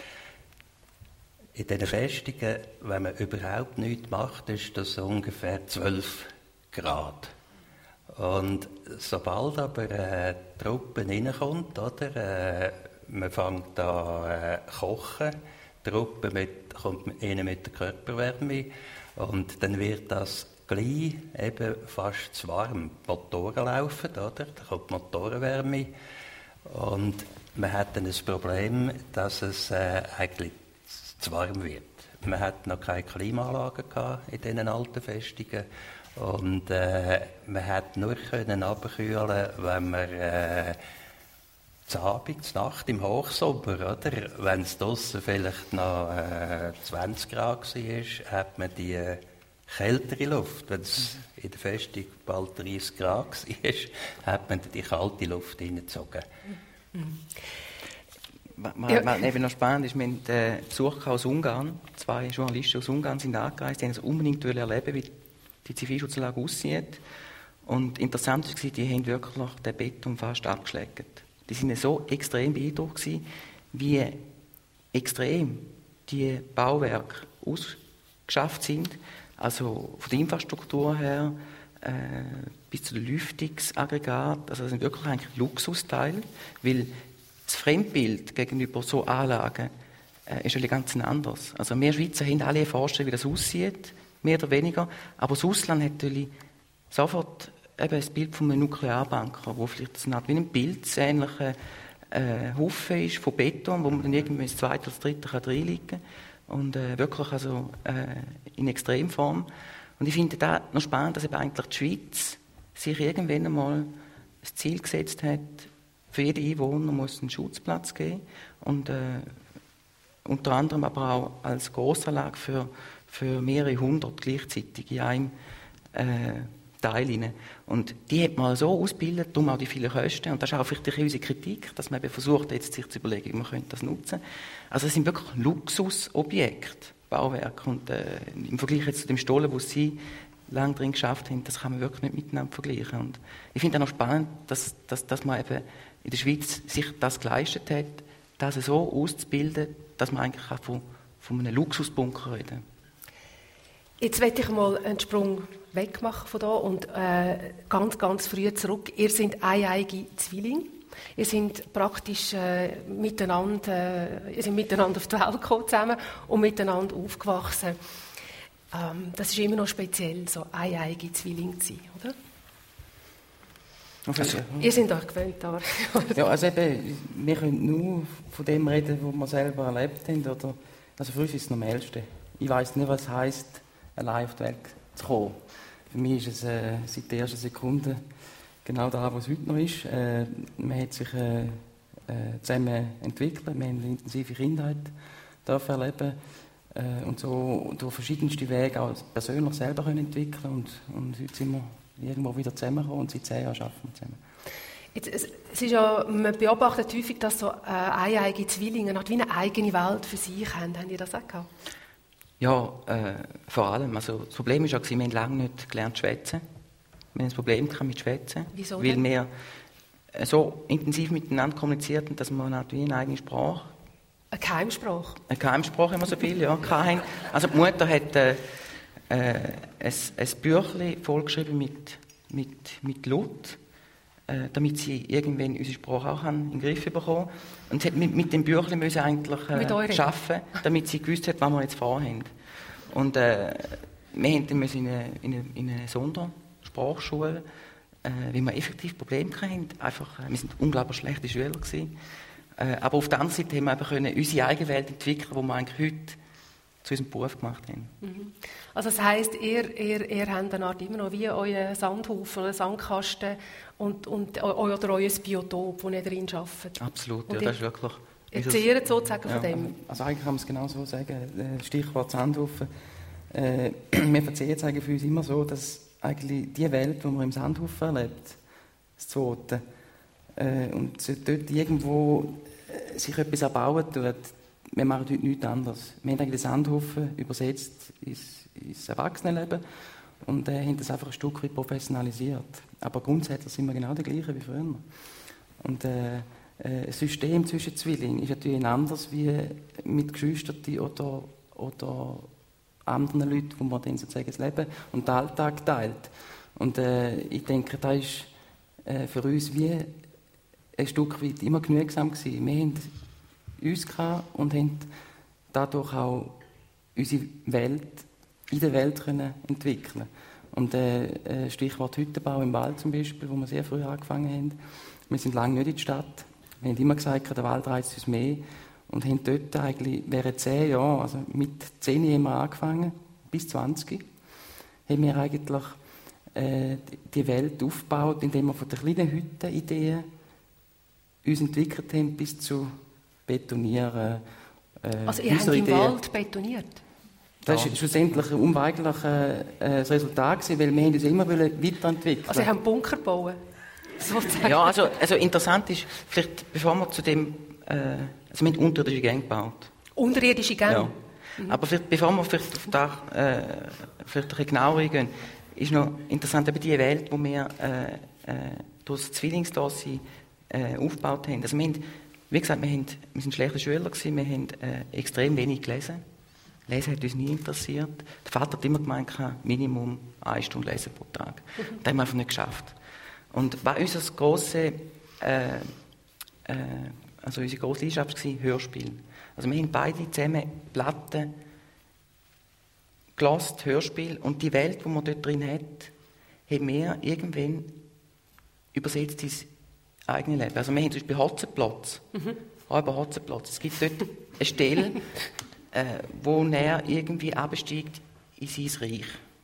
In diesen Festungen, wenn man überhaupt nichts macht, ist das ungefähr zwölf Grad. Und sobald aber äh, die Truppe reinkommt, oder, äh, man fängt an äh, kochen, die Truppe mit, kommt rein mit der Körperwärme und dann wird das gleich eben fast zu warm. Die Motoren laufen, oder? Da kommt die Motorenwärme und man hat dann das Problem, dass es äh, eigentlich zu warm wird. Man hat noch keine Klimaanlagen gehabt in diesen alten Festungen. Und äh, man hat nur können abkühlen, wenn man äh, zu Abend, zu Nacht im Hochsommer, oder? Wenn es draussen vielleicht noch äh, zwanzig Grad war, hat man die äh, kältere Luft. Wenn es in der Festung bald dreißig Grad war, hat man die kalte Luft hineingezogen. Mhm. Was ja. eben noch spannend ist, wir hatten äh, Besuch aus Ungarn. Zwei Journalisten aus Ungarn sind angereist, die haben es unbedingt erleben, wie die Zivilschutzanlage aussieht. Und interessant war, die haben wirklich den Beton fast abgeschlägt. Die waren so extrem beeindruckt, wie extrem die Bauwerke ausgeschafft sind. Also von der Infrastruktur her äh, bis zu den Lüftungsaggregaten. Also das sind wirklich eigentlich Luxusteile, weil das Fremdbild gegenüber so Anlagen äh, ist ganz anderes. Also wir Schweizer haben alle eine Vorstellung, wie das aussieht, mehr oder weniger. Aber das Ausland hat natürlich sofort eben das Bild von einem Nuklearbunker, wo vielleicht so eine Art wie ein bildsähnlicher äh, Haufen ist von Beton, wo man dann irgendwie ins zweite oder das dritte kann reinlegen kann. Und äh, wirklich also, äh, in Extremform. Und ich finde da noch spannend, dass eben eigentlich die Schweiz sich irgendwann einmal das Ziel gesetzt hat, für jeden Einwohner muss es einen Schutzplatz geben. Und äh, unter anderem aber auch als Grossanlage für, für mehrere hundert gleichzeitig in einem äh, Teil rein. Und die hat man so ausgebildet, darum auch die vielen Kosten. Und das ist auch vielleicht unsere Kritik, dass man eben versucht, jetzt sich zu überlegen, wie man könnte das nutzen. Also es sind wirklich Luxusobjekte, Bauwerke. Und äh, im Vergleich jetzt zu dem Stollen, wo sie lange drin geschafft haben, das kann man wirklich nicht miteinander vergleichen. Und ich finde auch noch spannend, dass, dass, dass man eben in der Schweiz sich das geleistet hat, das so auszubilden, dass man eigentlich auch von, von einem Luxusbunker reden kann. Jetzt möchte ich mal einen Sprung wegmachen von da und äh, ganz, ganz früh zurück. Ihr seid eieiige Zwillinge. Ihr seid praktisch äh, miteinander, äh, ihr seid miteinander auf die Welt gekommen zusammen und miteinander aufgewachsen. Ähm, das ist immer noch speziell, so eieiige Zwillinge zu sein, oder? Also, ihr seid euch gewöhnt, aber... ja, also eben, wir können nur von dem reden, was wir selber erlebt haben. Oder, also für uns ist es das Normalste. Ich weiss nicht, was es heisst, allein auf die Welt zu kommen. Für mich ist es äh, seit der ersten Sekunde genau das, was es heute noch ist. Äh, man hat sich äh, äh, zusammen entwickelt, wir haben eine intensive Kindheit dürfen erleben äh, und so durch verschiedenste Wege auch persönlich selber können entwickeln und, und heute sind wir irgendwo wieder zusammengekommen und seit zehn Jahren arbeiten wir zusammen. Jetzt, es, es ist ja, man beobachtet häufig, dass so äh, eieiige Zwillinge wie eine eigene Welt für sich haben. Haben die das auch gehabt? Ja, äh, vor allem. Also, das Problem war ja, wir haben lange nicht gelernt zu schwätzen. Wir haben ein Problem mit Schwätzen. Wieso weil denn? wir so intensiv miteinander kommuniziert haben, dass wir natürlich eine eigene Sprache... Eine Keimsprache? Eine Keimsprache, immer so viel, ja. Kein. Also die Mutter hat äh, äh, ein, ein Büchlein vollgeschrieben mit, mit, mit Laut, äh, damit sie irgendwann unsere Sprache auch in den Griff bekommen. Und sie hat mit, mit dem Büchlein müssen eigentlich äh, arbeiten, damit sie gewusst hat, was wir jetzt vorhaben. Und äh, wir haben dann in eine, in eine, in eine Sondersprachschule, äh, weil wir effektiv Probleme hatten. Einfach, äh, wir waren unglaublich schlechte Schüler gewesen. Äh, aber auf der anderen Seite haben wir eben können unsere eigene Welt entwickeln, die wir eigentlich heute zu unserem Beruf gemacht haben. Mhm. Also das heisst, ihr, ihr, ihr habt eine Art immer noch wie euren Sandhaufen oder Sandkasten und, und, oder euer Biotop, wo ihr drin arbeitet. Absolut, ja, das ist wirklich... Ihr zehrt sozusagen ja, von dem. Also eigentlich kann man es genau so sagen, Stichwort Sandhaufen. Äh, wir erzählen sagen für uns immer so, dass eigentlich die Welt, die man im Sandhaufen erlebt, das Zweite, äh, und dort irgendwo äh, sich etwas erbauen tut, wir machen heute nichts anderes. Wir haben eigentlich den Sandhaufen übersetzt ins, ins Erwachsenenleben und äh, haben das einfach ein Stück weit professionalisiert. Aber grundsätzlich sind wir genau die gleichen wie früher. Und äh, äh, das System zwischen Zwillingen ist natürlich ein anderes wie mit Geschwistern oder, oder anderen Leuten, wo man dann sozusagen das Leben und den Alltag teilt. Und äh, ich denke, das ist äh, für uns wie ein Stück weit immer genügsam gewesen. Wir haben uns gehabt und haben dadurch auch unsere Welt in der Welt können entwickeln. Und äh, Stichwort Hüttenbau im Wald zum Beispiel, wo wir sehr früh angefangen haben. Wir sind lange nicht in der Stadt. Wir haben immer gesagt, der Wald reizt uns mehr. Und haben dort eigentlich während zehn Jahren, also mit zehn haben wir angefangen, bis zwanzig, haben wir eigentlich äh, die Welt aufgebaut, indem wir von der kleinen Hüttenidee uns entwickelt haben bis zu Betonieren. Äh, also ihr habt im Wald betoniert? Das war ja schlussendlich ein unweigerliches äh, Resultat gewesen, weil wir uns immer weiterentwickeln. Also ihr habt Bunker bauen? Sozusagen. Ja, also, also interessant ist, vielleicht bevor wir zu dem, äh, also wir haben unterirdische Gänge gebaut. Unterirdische Gänge? Ja. Mhm. Aber vielleicht, bevor wir vielleicht auf das, äh, vielleicht ein bisschen genauer eingehen, ist noch interessant, eben die Welt, die wir äh, äh, durch das Zwillingsdossier äh, aufgebaut haben. Also wir haben, wie gesagt, wir, haben, wir sind schlechte Schüler gewesen, wir haben äh, extrem wenig gelesen. Lesen hat uns nie interessiert. Der Vater hat immer gemeint, Minimum eine Stunde lesen pro Tag. Mhm. Das haben wir einfach nicht geschafft. Und was unser grosse, äh, äh, also unsere grosse Leidenschaft war, Hörspiel. Also wir haben beide zusammen Platten gehört, Hörspiel, und die Welt, die man dort drin hat, haben wir irgendwann übersetzt ins eigene Leben. Also wir haben zum Beispiel Hotzenplotz, mhm. Räuber Hotzenplotz. Es gibt dort eine Stelle, äh, wo er irgendwie absteigt in sein Reich,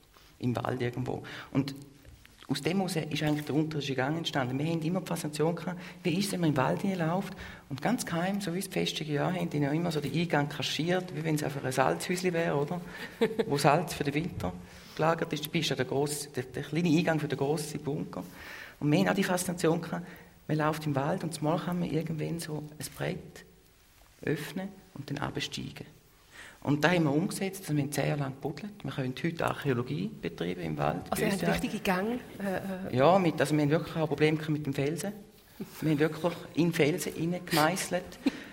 im Wald irgendwo. Und aus dem heraus ist eigentlich der unterschiedliche Gang entstanden. Wir haben immer die Faszination gehabt, wie ist es, wenn man im Wald hineinläuft und ganz geheim, so wie es die festlichen Jahre haben, die ja immer so den Eingang kaschiert, wie wenn es einfach ein Salzhäuschen wäre, oder? Wo Salz für den Winter gelagert ist. Du bist ja der, grosse, der, der kleine Eingang für den grossen Bunker. Und wir haben auch die Faszination gehabt, man läuft im Wald und zumal kann man irgendwann so ein Brett öffnen und dann absteigen. Und da haben wir umgesetzt, also wir haben zehn Jahre lang gebuddelt. Wir können heute Archäologie betreiben im Wald. Also ihr habt richtige Gänge? Äh, ja, mit, also wir haben wirklich auch Probleme mit dem Felsen. Wir haben wirklich in den Felsen hineingemeißelt.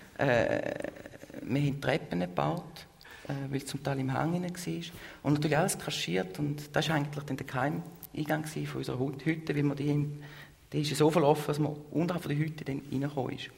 äh, wir haben Treppen gebaut, äh, weil es zum Teil im Hang hinein war. Und natürlich alles kaschiert. Und das war eigentlich dann der Keimeingang von unserer Hütte, weil wir die, die ist so verlaufen, dass man unterhalb der Hütte dann reingekommen ist.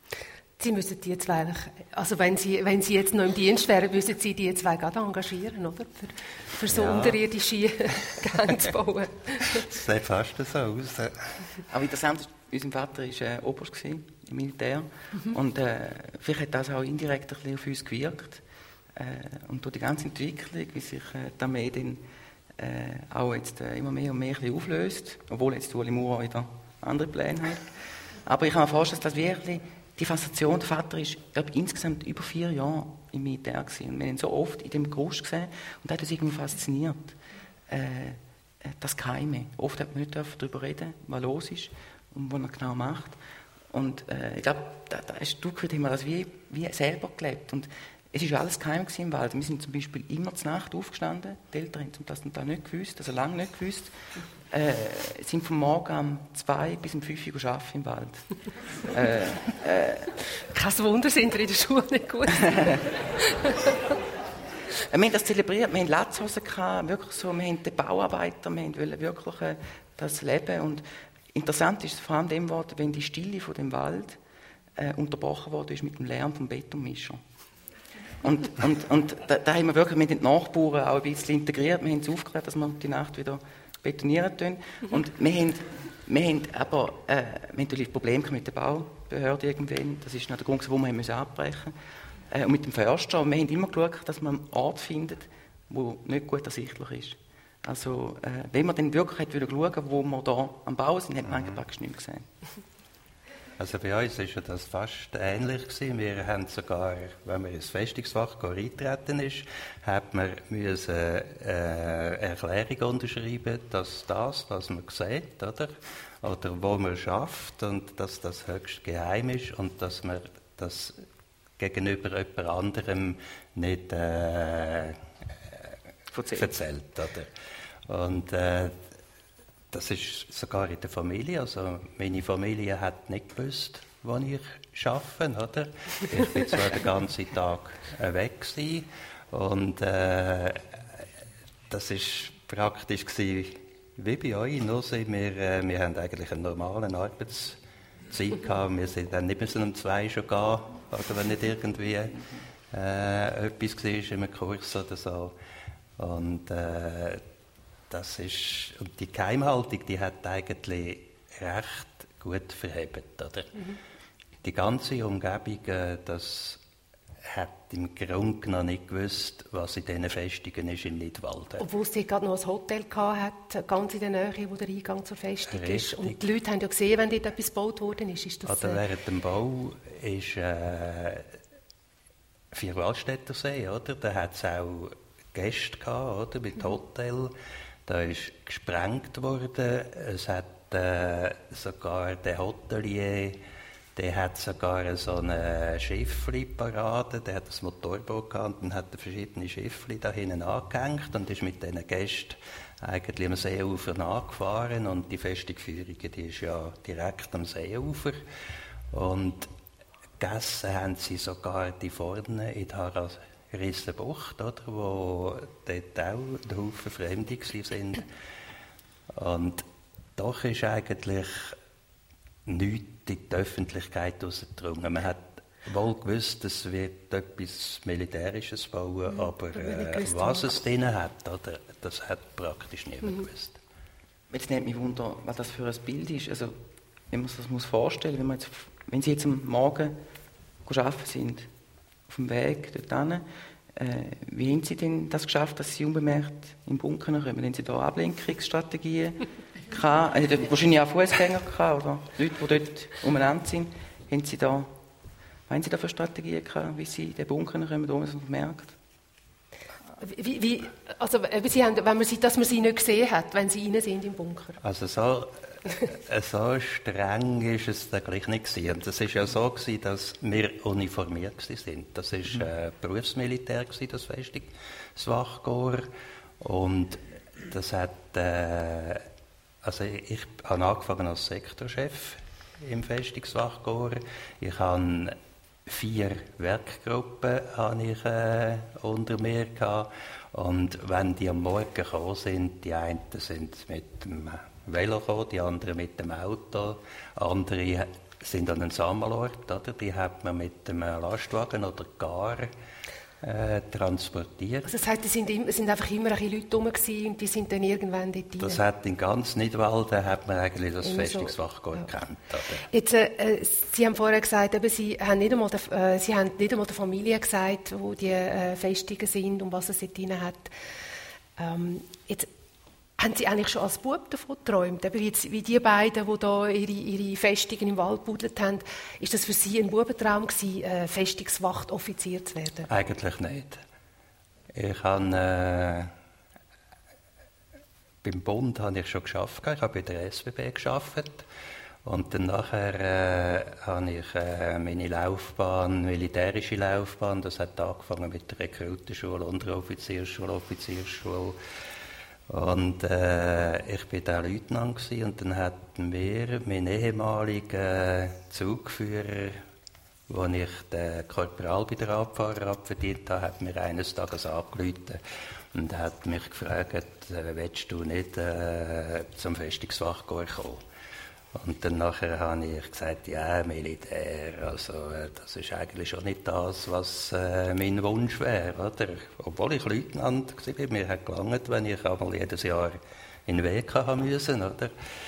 Sie müssen die zwei eigentlich, also wenn Sie, wenn Sie jetzt noch im Dienst wären, müssen Sie die zwei gerade engagieren, oder? Für, für so ja. unterirdische Gänge zu bauen. Das sieht fast so aus. Aber interessant ist, unser Vater war äh, Oberst gewesen, im Militär. Mhm. Und äh, vielleicht hat das auch indirekt ein bisschen auf uns gewirkt. Äh, und durch die ganze Entwicklung, wie sich äh, die Armee dann äh, auch jetzt äh, immer mehr und mehr ein bisschen auflöst, obwohl jetzt Ueli Maurer wieder andere Pläne hat. Aber ich kann mir vorstellen, dass wirklich die Faszination, der Vater war, glaube ich, insgesamt über vier Jahre im Militär gewesen. Und wir haben ihn so oft in dem Gerüst gesehen und das hat uns irgendwie fasziniert. Äh, das Geheime. Oft hat man nicht darüber reden, was los ist und was er genau macht. Und äh, ich glaube, da, da ein Stück weit haben wir das wie, wie selber gelebt. Und es war alles geheim im Wald. Wir sind zum Beispiel immer zur Nacht aufgestanden. Die Eltern haben das und das nicht gewusst, also lange nicht gewusst. Äh, sind vom Morgen um zwei bis um fünf Uhr arbeiten im Wald. äh, äh, Kein Wunder, sind wir in der Schule nicht gut. Wir haben das zelebriert, wir hatten Latzhosen, wirklich so, wir haben den Bauarbeiter, wir wollten wirklich äh, das leben. Und interessant ist vor allem dem Wort, wenn die Stille von dem Wald äh, unterbrochen wurde, ist mit dem Lärm vom Betonmischer. Und, und, und da, da haben wir wirklich mit den Nachbarn auch ein bisschen integriert. Wir haben es aufgeklärt, dass wir die Nacht wieder betonieren tun. Und wir haben, wir haben aber äh, wir haben natürlich Probleme mit der Baubehörde irgendwann. Das ist noch der Grund, warum wir müssen abbrechen mussten. Äh, und mit dem Förster. Und wir haben immer geschaut, dass man einen Ort findet, der nicht gut ersichtlich ist. Also, äh, wenn man dann wirklich hätte schauen, wo wir da am Bauen sind, hat man eigentlich praktisch nichts gesehen. Also bei uns war ja das fast ähnlich gewesen. Wir haben sogar, wenn man ins Festungsfach eintreten ist, hat man müssen, äh, Erklärung unterschreiben, dass das, was man sieht, oder, oder wo man schafft, und dass das höchst geheim ist und dass man das gegenüber jemand anderem nicht äh, erzählt. erzählt oder? Und äh, das ist sogar in der Familie. Also meine Familie hat nicht gewusst, wo ich arbeite. Oder? Ich bin zwar den ganzen Tag weg gewesen, und äh, das war praktisch gewesen, wie bei euch. Nur sind wir, äh, wir haben eigentlich einen normalen Arbeitszeit gehabt. Wir sind dann nicht mehr um zwei schon gehen, oder wenn nicht irgendwie äh, etwas war in einem Kurs oder so. Und äh, Das ist, und die Geheimhaltung, die hat eigentlich recht gut verhebt, oder? Mhm. Die ganze Umgebung, das hat im Grunde noch nicht gewusst, was in diesen Festungen ist in Nidwalden. Obwohl es gerade noch ein Hotel hatte, ganz in der Nähe, wo der Eingang zur Festung Richtig. Ist. Und die Leute haben ja gesehen, wenn dort etwas gebaut worden ist. ist das, oder während dem Bau ist äh, Vierwaldstättersee, oder? Da hat es auch Gäste gehabt, oder? Mit mhm. Hotel. Da ist gesprengt worden. Es hat äh, sogar der Hotelier, der hat sogar so eine Schiffli-Parade, der hat das Motorboot gehabt und hat verschiedene Schiffli da hinten angehängt und ist mit diesen Gästen eigentlich am Seeufer nachgefahren und die Festungsführung, die ist ja direkt am Seeufer. Und gegessen haben sie sogar die vorne in der Rissenbucht, oder, wo dort auch ein Haufen Fremde sind. Und doch ist eigentlich nichts in die Öffentlichkeit rausgedrungen. Man hat wohl gewusst, es wird etwas Militärisches bauen, mhm, aber äh, was es drin hat, oder, das hat praktisch niemand mhm. gewusst. Jetzt nimmt mich Wunder, was das für ein Bild ist. Also, wenn man sich das muss vorstellen, wenn, man jetzt, wenn Sie jetzt am Morgen arbeiten sind, auf dem Weg dorthin, äh, wie haben Sie denn das geschafft, dass Sie unbemerkt im Bunker kommen? Haben Sie da Ablenkungsstrategien gehabt? Äh, wahrscheinlich auch Fußgänger gehabt, oder Leute, die dort umeinander sind. Haben Sie da, was haben Sie da für Strategien gehabt, wie Sie in den Bunker kommen, wo man es merkt? Wie, wie, also, Sie haben, wenn man sie, dass man sie nicht gesehen hat, wenn Sie rein sind im Bunker? Also so, so streng war es dann gleich nicht gewesen. Und es war ja so gewesen, dass wir uniformiert waren. Das war äh, Berufsmilitär gewesen, das Festungswachkorps. Und das hat, äh, also ich, ich habe angefangen als Sektorchef im Festungswachkorps. Ich habe vier Werkgruppen habe ich, äh, unter mir gehabt. Und wenn die am Morgen gekommen sind, die einen sind mit dem Velo gekommen, die anderen mit dem Auto, andere sind an einen Sammelort, oder? Die hat man mit dem Lastwagen oder gar äh, transportiert. Also das heisst, es sind, im, sind einfach immer ein bisschen Leute rum gewesen und die sind dann irgendwann dort rein? Das hat in ganz Nidwalden hat man eigentlich das Festungswachkorps so, ja. Gekannt. Jetzt, äh, Sie haben vorher gesagt, eben, Sie haben nicht einmal der, äh, Sie haben nicht einmal der Familie gesagt, wo die äh, Festungen sind und was es dort drin hat. Ähm, jetzt, haben Sie eigentlich schon als Bub davon geträumt? Eben jetzt, wie die beiden, die da ihre, ihre Festungen im Wald gebuddelt haben, ist das für Sie ein Bubentraum gewesen, äh, Festungswachtoffizier zu werden? Eigentlich nicht. Ich habe, äh, beim Bund habe ich schon geschafft. Ich habe bei der S B B geschafft. Und dann nachher äh, habe ich äh, meine Laufbahn, militärische Laufbahn, das hat angefangen mit der Rekrutenschule, Unteroffiziersschule, Offiziersschule. Und äh, ich war da Leutnant gewesen, und dann hat mir mein ehemaliger äh, Zugführer, wo ich den Korporal bei der Abfahrer abverdient habe, hat mir eines Tages angerufen und hat mich gefragt, äh, willst du nicht äh, zum Festungswachkorps kommen? Und dann nachher habe ich gesagt, ja, Militär, also äh, das ist eigentlich schon nicht das, was äh, mein Wunsch wäre, oder? Obwohl ich Leutnant war, mir hat gelangt, wenn ich einmal jedes Jahr in den Weg haben müssen, oder?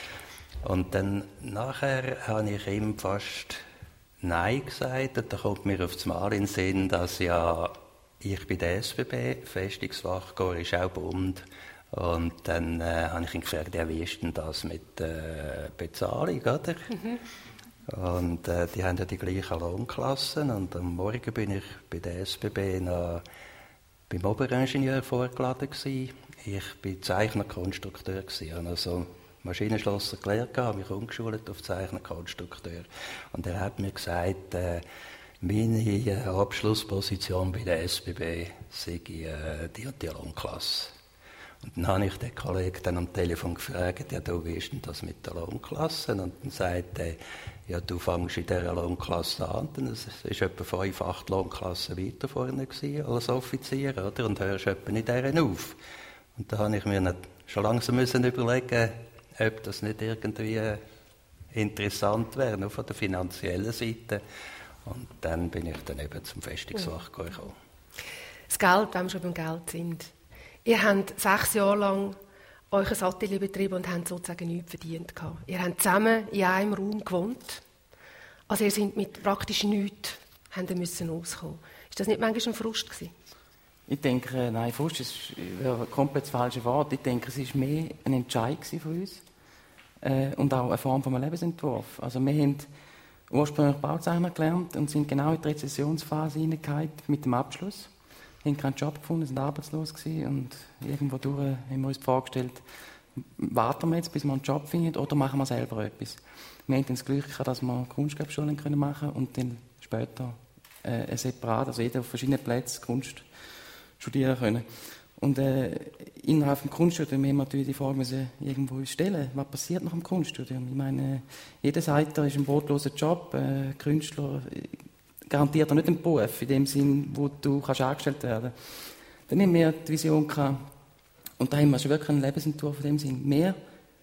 Und dann nachher habe ich ihm fast Nein gesagt, und da kommt mir auf das Mal in den Sinn, dass ja ich bei der S B B, Festungswachkorps ist auch Bund. Und dann äh, habe ich ihn gefragt, ja, wie ist denn das mit äh, Bezahlung, oder? Mhm. Und äh, die haben ja die gleichen Lohnklassen. Und am Morgen bin ich bei der S B B noch beim Oberingenieur vorgeladen gewesen. Ich war Zeichner-Konstrukteur gewesen. Ich habe also Maschinenschlosser gelernt, habe mich umgeschult auf Zeichner-Konstrukteur. Und er hat mir gesagt, äh, meine äh, Abschlussposition bei der S B B sei äh, die und die Lohnklasse. Und dann habe ich den Kollegen dann am Telefon gefragt, ja, du, wie ist denn das mit der Lohnklasse? Und dann sagte er, ja, du fängst in dieser Lohnklasse an. Und es war etwa fünf, acht Lohnklassen weiter vorne gewesen, als Offizier, oder? Und hörst etwa in dieser auf. Und da habe ich mir nicht schon langsam müssen überlegen, ob das nicht irgendwie interessant wäre, nur von der finanziellen Seite. Und dann bin ich dann eben zum Festungswachkorps gekommen. Das Geld, wenn wir schon beim Geld sind. Ihr habt sechs Jahre lang euer Atelier betrieben und habt sozusagen nichts verdient gehabt. Ihr habt zusammen in einem Raum gewohnt. Also ihr seid mit praktisch nichts müssen auskommen. Ist das nicht manchmal ein Frust gewesen? Ich denke, nein, Frust ist ein komplett falsches Wort. Ich denke, es war mehr ein Entscheid von uns äh, und auch eine Form von einem Lebensentwurf. Also wir haben ursprünglich Bauzeichner gelernt und sind genau in die Rezessionsphase hineingegangen mit dem Abschluss. Wir haben keinen Job gefunden, sind arbeitslos gewesen und irgendwo durch haben wir uns vorgestellt, warten wir jetzt, bis wir einen Job finden, oder machen wir selber etwas. Wir hatten das Glück gehabt, dass wir Kunstgewerbeschulen machen können und dann später äh, separat, also jeder auf verschiedenen Plätzen Kunst studieren können. Und äh, innerhalb des Kunststudiums müssen wir natürlich die Frage müssen irgendwo stellen, was passiert nach dem Kunststudium? Ich meine, jeder sagt, er ist ein brotloser Job, äh, Künstler garantiert er nicht einen Beruf, in dem Sinn, wo du kannst angestellt werden kannst. Dann haben wir die Vision gehabt, und da haben wir schon wirklich einen Lebensentwurf in dem Sinn. Wir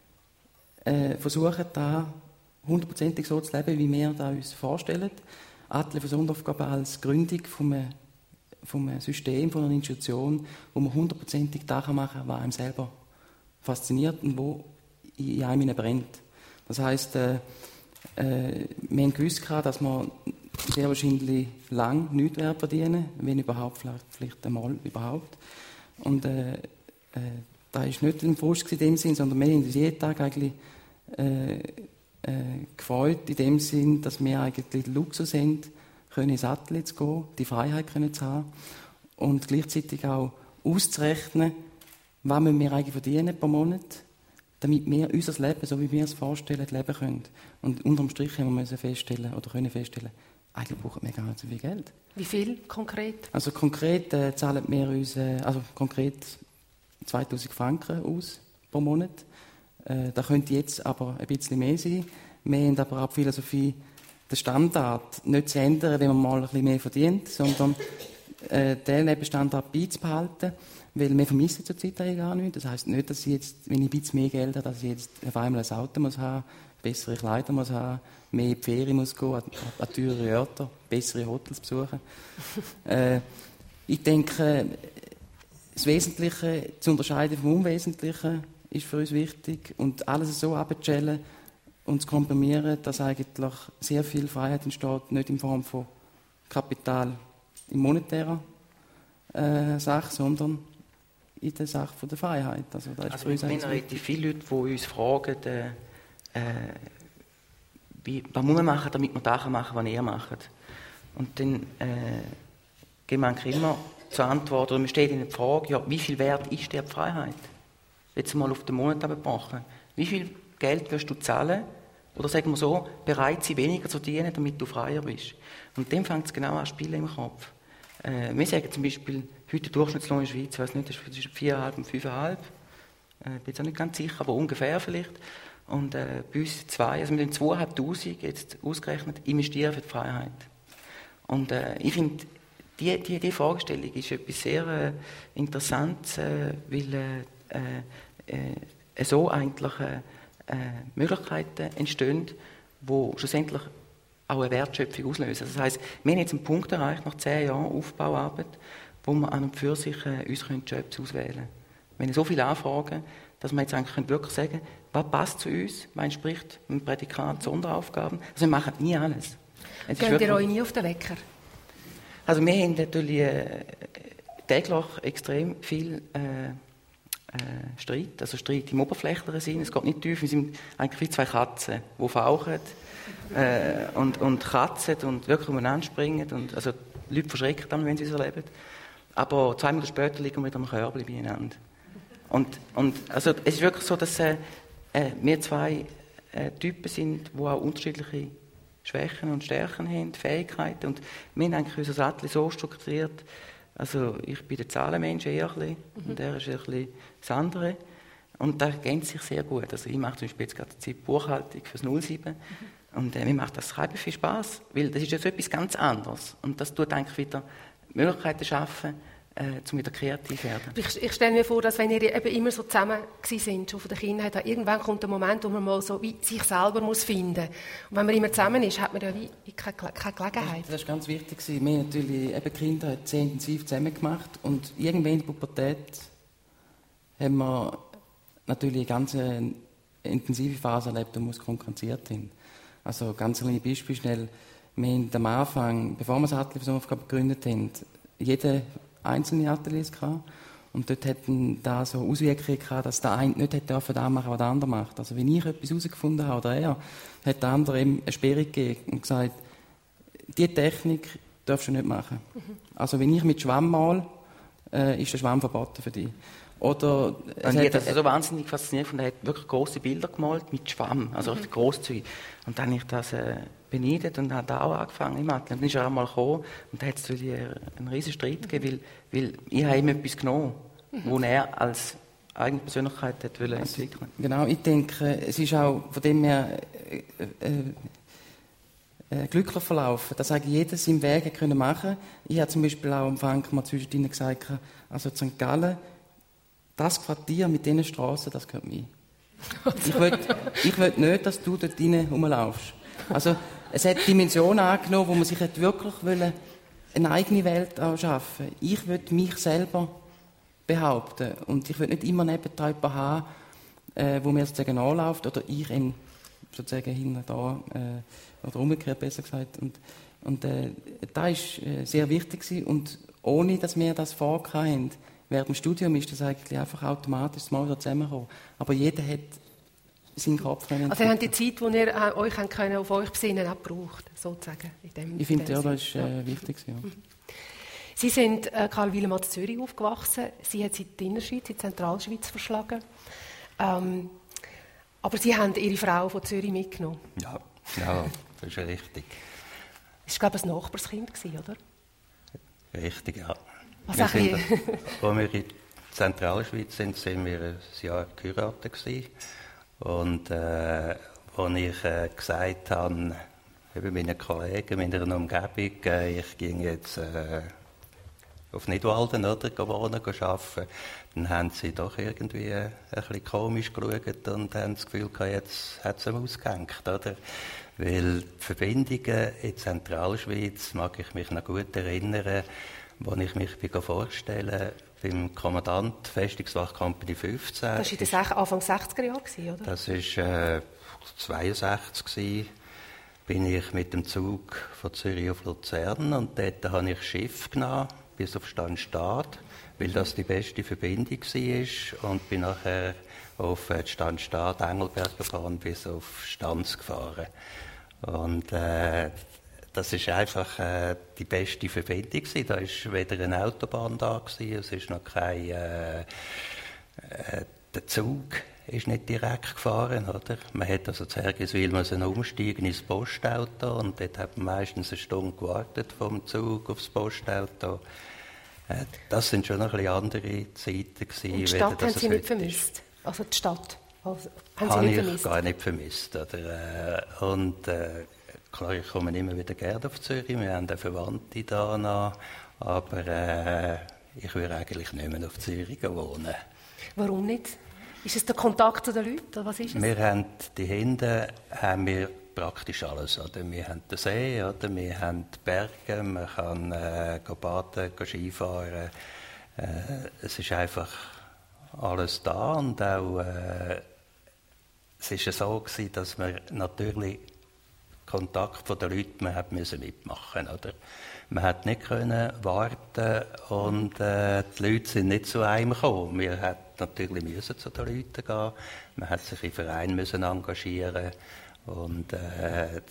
äh, versuchen da hundertprozentig so zu leben, wie wir da uns vorstellen. Atelier für Sonderaufgaben als Gründung von einem, von einem System, von einer Institution, wo man hundertprozentig das machen kann, was einem selber fasziniert und wo in einem brennt. Das heisst, äh, äh, wir haben gewusst, dass wir sehr wahrscheinlich lang nichts werden verdienen, wenn überhaupt, vielleicht, vielleicht einmal überhaupt. Und äh, äh, das war nicht ein Frust in dem Sinn, sondern wir haben uns jeden Tag eigentlich äh, äh, gefreut, in dem Sinn, dass wir eigentlich den Luxus haben, können ins Atelier zu gehen, die Freiheit können zu haben und gleichzeitig auch auszurechnen, was müssen wir eigentlich verdienen pro Monat, damit wir unser Leben, so wie wir es vorstellen, leben können. Und unterm Strich haben wir feststellen oder können feststellen, eigentlich brauchen wir gar nicht so viel Geld. Wie viel konkret? Also konkret äh, zahlen wir uns, äh, also konkret zweitausend Franken aus pro Monat. Äh, das könnte jetzt aber ein bisschen mehr sein. Wir haben aber auch die Philosophie, den Standard nicht zu ändern, wenn man mal ein bisschen mehr verdient, sondern äh, den Lebensstandard beizubehalten, weil wir vermissen zurzeit eigentlich gar nicht. Das heisst nicht, dass ich jetzt, wenn ich ein bisschen mehr Geld habe, dass ich jetzt auf einmal ein Auto muss haben, bessere Kleider muss haben, mehr in die Ferien muss gehen, an, an teure Orte, bessere Hotels besuchen. äh, ich denke, das Wesentliche zu unterscheiden vom Unwesentlichen ist für uns wichtig und alles so abzustellen und zu komprimieren, dass eigentlich sehr viel Freiheit entsteht, nicht in Form von Kapital in monetärer äh, Sache, sondern in der Sache von der Freiheit. Also, das ist also für uns ich meine, viele Leute, die uns fragen, äh, äh, wie, was muss man machen, damit man das machen kann, was ihr macht. Und dann äh, geben wir eigentlich immer zur Antwort, oder man steht in der Frage, ja, wie viel wert ist dir die Freiheit? Jetzt mal auf den Monat gebrochen. Wie viel Geld wirst du zahlen, oder sagen wir so, bereit sein, weniger zu verdienen, damit du freier bist? Und dann fängt es genau an zu spielen im Kopf. Äh, wir sagen zum Beispiel, heute der Durchschnittslohn in der Schweiz, ich weiß nicht, das ist zwischen vier Komma fünf und fünf Komma fünf. Ich äh, bin jetzt auch nicht ganz sicher, aber ungefähr vielleicht. Und äh, bei uns zwei, also mit den zweitausendfünfhundert jetzt ausgerechnet, investieren für die Freiheit. Und äh, ich finde, die, die, die Fragestellung ist etwas sehr äh, Interessantes, äh, weil äh, äh, so eigentlich äh, Möglichkeiten entstehen, die schlussendlich auch eine Wertschöpfung auslösen. Das heisst, wir haben jetzt einen Punkt erreicht, nach zehn Jahren Aufbauarbeit, wo wir an und für sich äh, uns Jobs auswählen können. Wir haben so viele Anfragen, dass wir jetzt eigentlich wirklich sagen können, was passt zu uns, was entspricht einem Prädikat Sonderaufgaben. Also wir machen nie alles. Geht ihr euch nie auf den Wecker? Also wir haben natürlich äh, täglich extrem viel äh, äh, Streit, also Streit im oberflächlichen Sinn. Es geht nicht tief, wir sind eigentlich wie zwei Katzen, die fauchen äh, und, und kratzen und wirklich umeinander springen. Und, also die Leute verschrecken dann, wenn sie es erleben. Aber zwei Minuten später liegen wir wieder am Körbchen beieinander. Und, und also es ist wirklich so, dass äh, äh, wir zwei äh, Typen sind, die auch unterschiedliche Schwächen und Stärken haben, Fähigkeiten. Und wir haben eigentlich unser Atelier so strukturiert, also ich bin der Zahlenmensch eher ein bisschen, mhm. und er ist ein bisschen das andere. Und das ergänzt sich sehr gut. Also ich mache zum Beispiel jetzt gerade die Buchhaltung fürs null sieben. Mhm. Und äh, mir macht das recht viel Spass, weil das ist ja so etwas ganz anderes. Und das tut eigentlich wieder Möglichkeiten schaffen, äh, um wieder kreativ zu werden. Ich, ich stelle mir vor, dass wenn ihr eben immer so zusammen sind, schon von der Kindheit an, irgendwann kommt der Moment, wo man mal so wie sich selber muss finden muss. Und wenn man immer zusammen ist, hat man ja wie keine, keine Gelegenheit. Das war ganz wichtig. Wir haben natürlich eben Kinder sehr intensiv zusammen gemacht und irgendwann in der Pubertät haben wir natürlich eine ganz intensive Phase erlebt, wo wir uns konkurrenziert haben. Also ganz kleine Beispiel schnell. Wir haben am Anfang, bevor wir das Atelier für Sonderaufgaben gegründet haben, jede einzelne Ateliers gehabt. Und dort hatten da so Auswirkungen gehabt, dass der eine nicht hätte dürfen, das machen, was der andere macht. Also wenn ich etwas herausgefunden habe, oder er, hat der andere ihm eine Sperre gegeben und gesagt, diese Technik darfst du nicht machen. Mhm. Also wenn ich mit Schwamm male, äh, ist der Schwamm verboten für dich. Oder es hat das so wahnsinnig fasziniert gefunden. Er hat wirklich grosse Bilder gemalt mit Schwamm, also richtig grosszügig. Und dann habe ich das äh, beneidet und habe da auch angefangen im Atelier. Und dann ist er auch mal gekommen und da hat es einen riesen Streit gegeben, weil, weil ich habe ihm etwas genommen. mhm. die er als eigene Persönlichkeit hat wollen entwickeln. Genau, ich denke, es ist auch von dem her äh, äh, äh, glücklich verlaufen, dass eigentlich jeder seinen Weg können machen. Ich habe zum Beispiel auch am Frank mal zwischendrin gesagt, also Sankt Gallen, das Quartier mit diesen Strassen, das gehört mir. Ich will, ich will nicht, dass du dort rein rumlaufst. Also, es hat Dimensionen angenommen, wo man sich wirklich wollen, eine eigene Welt auch schaffen wollte. Ich will mich selber behaupten. Und ich will nicht immer nebendran jemanden haben, äh, wo mir sozusagen anläuft, oder ich ihn sozusagen hinten da, äh, oder umgekehrt besser gesagt. Und, und äh, das war äh, sehr wichtig gewesen. Und ohne, dass wir das vorhatten, während dem Studium ist das eigentlich einfach automatisch mal wieder zusammengekommen. Aber jeder hat seinen Kopf können. Also ihr habt die Zeit, die ihr äh, euch können, auf euch besinnen auch gebraucht, sozusagen. In dem, ich finde, ja, Sinn. das ist äh, ja. wichtig. Ja. Mhm. Sie sind äh, Karl Wilhelm in Zürich aufgewachsen. Sie hat sie in die Innerschweiz, in die Zentralschweiz verschlagen. Ähm, aber Sie haben Ihre Frau von Zürich mitgenommen. Ja, ja, das ist richtig. Das war, glaube ich, ein Nachbarskind, oder? Richtig, ja. Was wir sind, bisschen... als wir in der Zentralschweiz sind, sind wir ein Jahr geheiratet gewesen. Und äh, als ich äh, gesagt habe, eben meinen Kollegen, meiner Umgebung, äh, ich ging jetzt äh, auf Nidwalden oder, wohnen, arbeiten, dann haben sie doch irgendwie ein bisschen komisch geschaut und haben das Gefühl gehabt, jetzt hat es ihm ausgehängt, oder? Weil die Verbindungen in der Zentralschweiz, mag ich mich noch gut erinnern, als ich mich vorstellen beim Kommandant Festungswacht Company fünfzehn. Das war in den Anfang sechziger Jahre, oder? Das war äh, zweiundsechzig. Bin ich mit dem Zug von Zürich auf Luzern und dort habe ich Schiff genommen bis auf Stanstadt, weil das die beste Verbindung war, und bin nachher auf Stanstadt, Engelberg gefahren bis auf Stanz gefahren. Und äh, das ist einfach äh, die beste Verbindung gewesen. Da war weder eine Autobahn da gewesen, es ist noch kein äh, äh, der Zug ist nicht direkt gefahren, oder? Man hat also zu Hergiswil müssen umsteigen ins Postauto und dort hat man meistens eine Stunde gewartet vom Zug aufs Postauto. Äh, das sind schon noch ein bisschen andere Zeiten gewesen. Und die Stadt haben Sie nicht vermisst? Ist. Also die Stadt also, haben Sie Habe nicht ich vermisst? gar nicht vermisst, oder? Äh, und äh, klar, ich komme immer wieder gerne auf Zürich, wir haben eine Verwandte da noch, aber äh, ich würde eigentlich nicht mehr auf Zürich wohnen. Warum nicht? Ist es der Kontakt zu den Leuten, oder was ist es? Wir haben die Hinten haben wir praktisch alles, oder? Wir haben den See, oder? Wir haben die Berge, man kann äh, baden, Skifahren. Äh, es ist einfach alles da, und auch äh, es ist so gewesen, dass wir natürlich Kontakt von den Leuten, man hat müssen mitmachen, oder? Man hat nicht können warten und äh, die Leute sind nicht zu einem gekommen. Wir hat natürlich müssen zu den Leuten gehen. Man hat sich in Vereinen müssen engagieren und äh,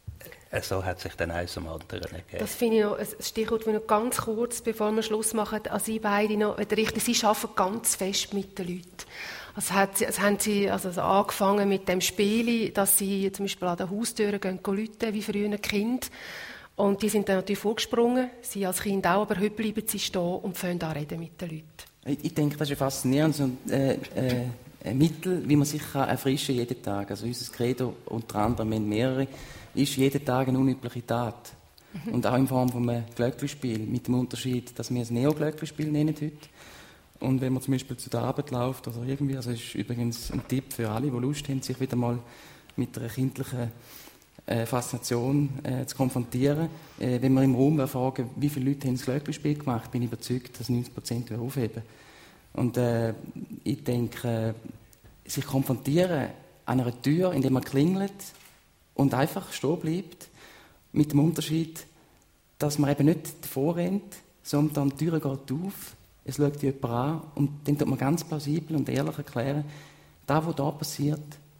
so hat sich dann eins am anderen ergeben. Das finde ich noch ein Stichwort, noch ganz kurz, bevor wir Schluss machen, an Sie beide noch, Sie arbeiten ganz fest mit den Leuten. Also, hat sie, also haben Sie also angefangen mit dem Spiel, dass Sie zum Beispiel an den Haustüren gehen, gehen läuten, wie früher ein Kind. Und die sind dann natürlich vorgesprungen, Sie als Kind auch, aber heute bleiben Sie stehen und fangen an reden mit den Leuten. Ich, ich denke, das ist faszinierend, so ein, äh, äh, ein Mittel, wie man sich kann erfrischen kann jeden Tag. Also unser Credo, unter anderem in mehrere, ist jeden Tag eine unübliche Tat. Mhm. Und auch in Form von einem Glöckchenspiel, mit dem Unterschied, dass wir es Neo-Glöckchenspiel nennen heute. Und wenn man zum Beispiel zu der Arbeit läuft oder irgendwie, also ist übrigens ein Tipp für alle, die Lust haben, sich wieder mal mit einer kindlichen äh, Faszination äh, zu konfrontieren. Äh, wenn wir im Raum fragen, wie viele Leute haben das Glöckchenspiel gemacht, bin ich überzeugt, dass neunzig Prozent aufheben. Und äh, ich denke, äh, sich konfrontieren an einer Tür, indem man klingelt und einfach stehen bleibt, mit dem Unterschied, dass man eben nicht davor rennt, sondern die Tür geht auf, es schaut jemand an und dann tut man ganz plausibel und ehrlich erklären, das, was da passiert,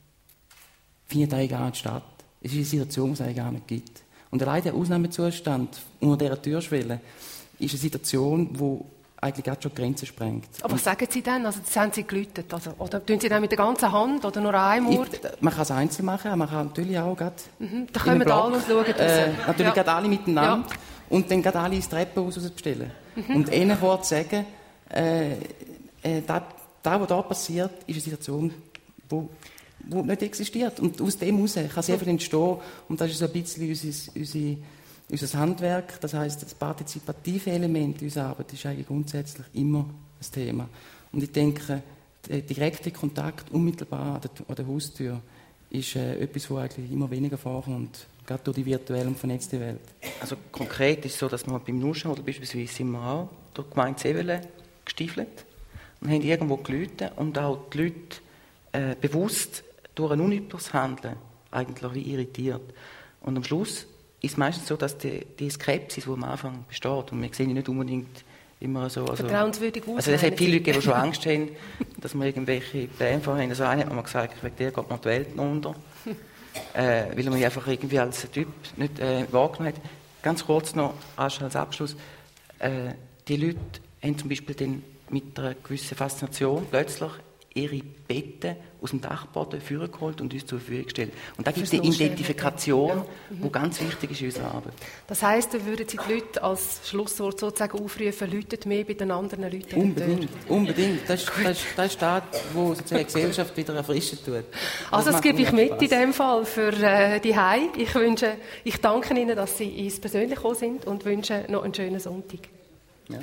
findet eigentlich gar nicht statt. Es ist eine Situation, die es eigentlich gar nicht gibt. Und allein der Ausnahmezustand unter dieser Türschwelle ist eine Situation, die eigentlich auch schon die Grenzen sprengt. Aber was sagen Sie denn? Also, das haben Sie geläutet? Also, oder tun Sie dann mit der ganzen Hand oder nur an einem Ort? Ich, man kann es einzeln machen, man kann natürlich auch gerade mhm, da kommen alle und schauen äh, Natürlich ja. gerade alle miteinander ja. und dann gerade alle ins Treppenhaus bestellen. Mhm. Und ihnen kurz sagen, äh, äh, das, das, was da passiert, ist eine Situation, wo, wo nicht existiert. Und aus dem heraus kann sehr viel entstehen. Und das ist so ein bisschen unser, unser, unser Handwerk. Das heisst, das partizipative Element unserer Arbeit ist eigentlich grundsätzlich immer ein Thema. Und ich denke, der direkte Kontakt unmittelbar an der, an der Haustür ist äh, etwas, was eigentlich immer weniger vorkommt, gerade durch die virtuelle und vernetzte Welt. Also konkret ist es so, dass wir beim Nuschen oder beispielsweise sind wir auch durch die Gemeinde Sevelen gestiefelt und haben irgendwo geläutet und auch die Leute äh, bewusst durch ein unübliches Handeln eigentlich wie irritiert. Und am Schluss ist es meistens so, dass die, die Skepsis, die am Anfang besteht, und wir sehen nicht unbedingt immer so... Also, vertrauenswürdig aus. Also es hat viele Leute gegeben, die schon Angst haben, dass wir irgendwelche Pläne vorhaben. Also einer hat mir gesagt, wegen der geht mir die Welt unter. äh, weil er mich einfach irgendwie als Typ nicht äh, wahrgenommen hat. Ganz kurz noch als Abschluss. Äh, die Leute haben zum Beispiel dann mit einer gewissen Faszination plötzlich ihre Betten aus dem Dachboden vorgeholt und uns zur Verfügung gestellt. Und da gibt es eine Identifikation, ja. mhm. die ganz wichtig ist in unserer Arbeit. Das heisst, wir würden Sie die Leute als Schlusswort sozusagen aufrufen, läutet mehr bei den anderen Leuten. Unbedingt, unbedingt. Das ist, das ist, das ist das, was die Gesellschaft wieder erfrischen tut. Also das gebe ich mit Spaß. In dem Fall für äh, die Hei. Ich wünsche, ich danke Ihnen, dass Sie ins Persönliche gekommen sind und wünsche noch einen schönen Sonntag. Ja.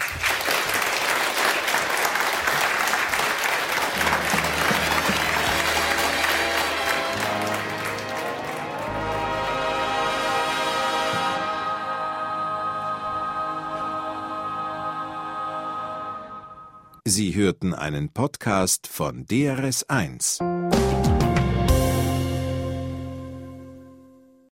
Sie hörten einen Podcast von D R S eins.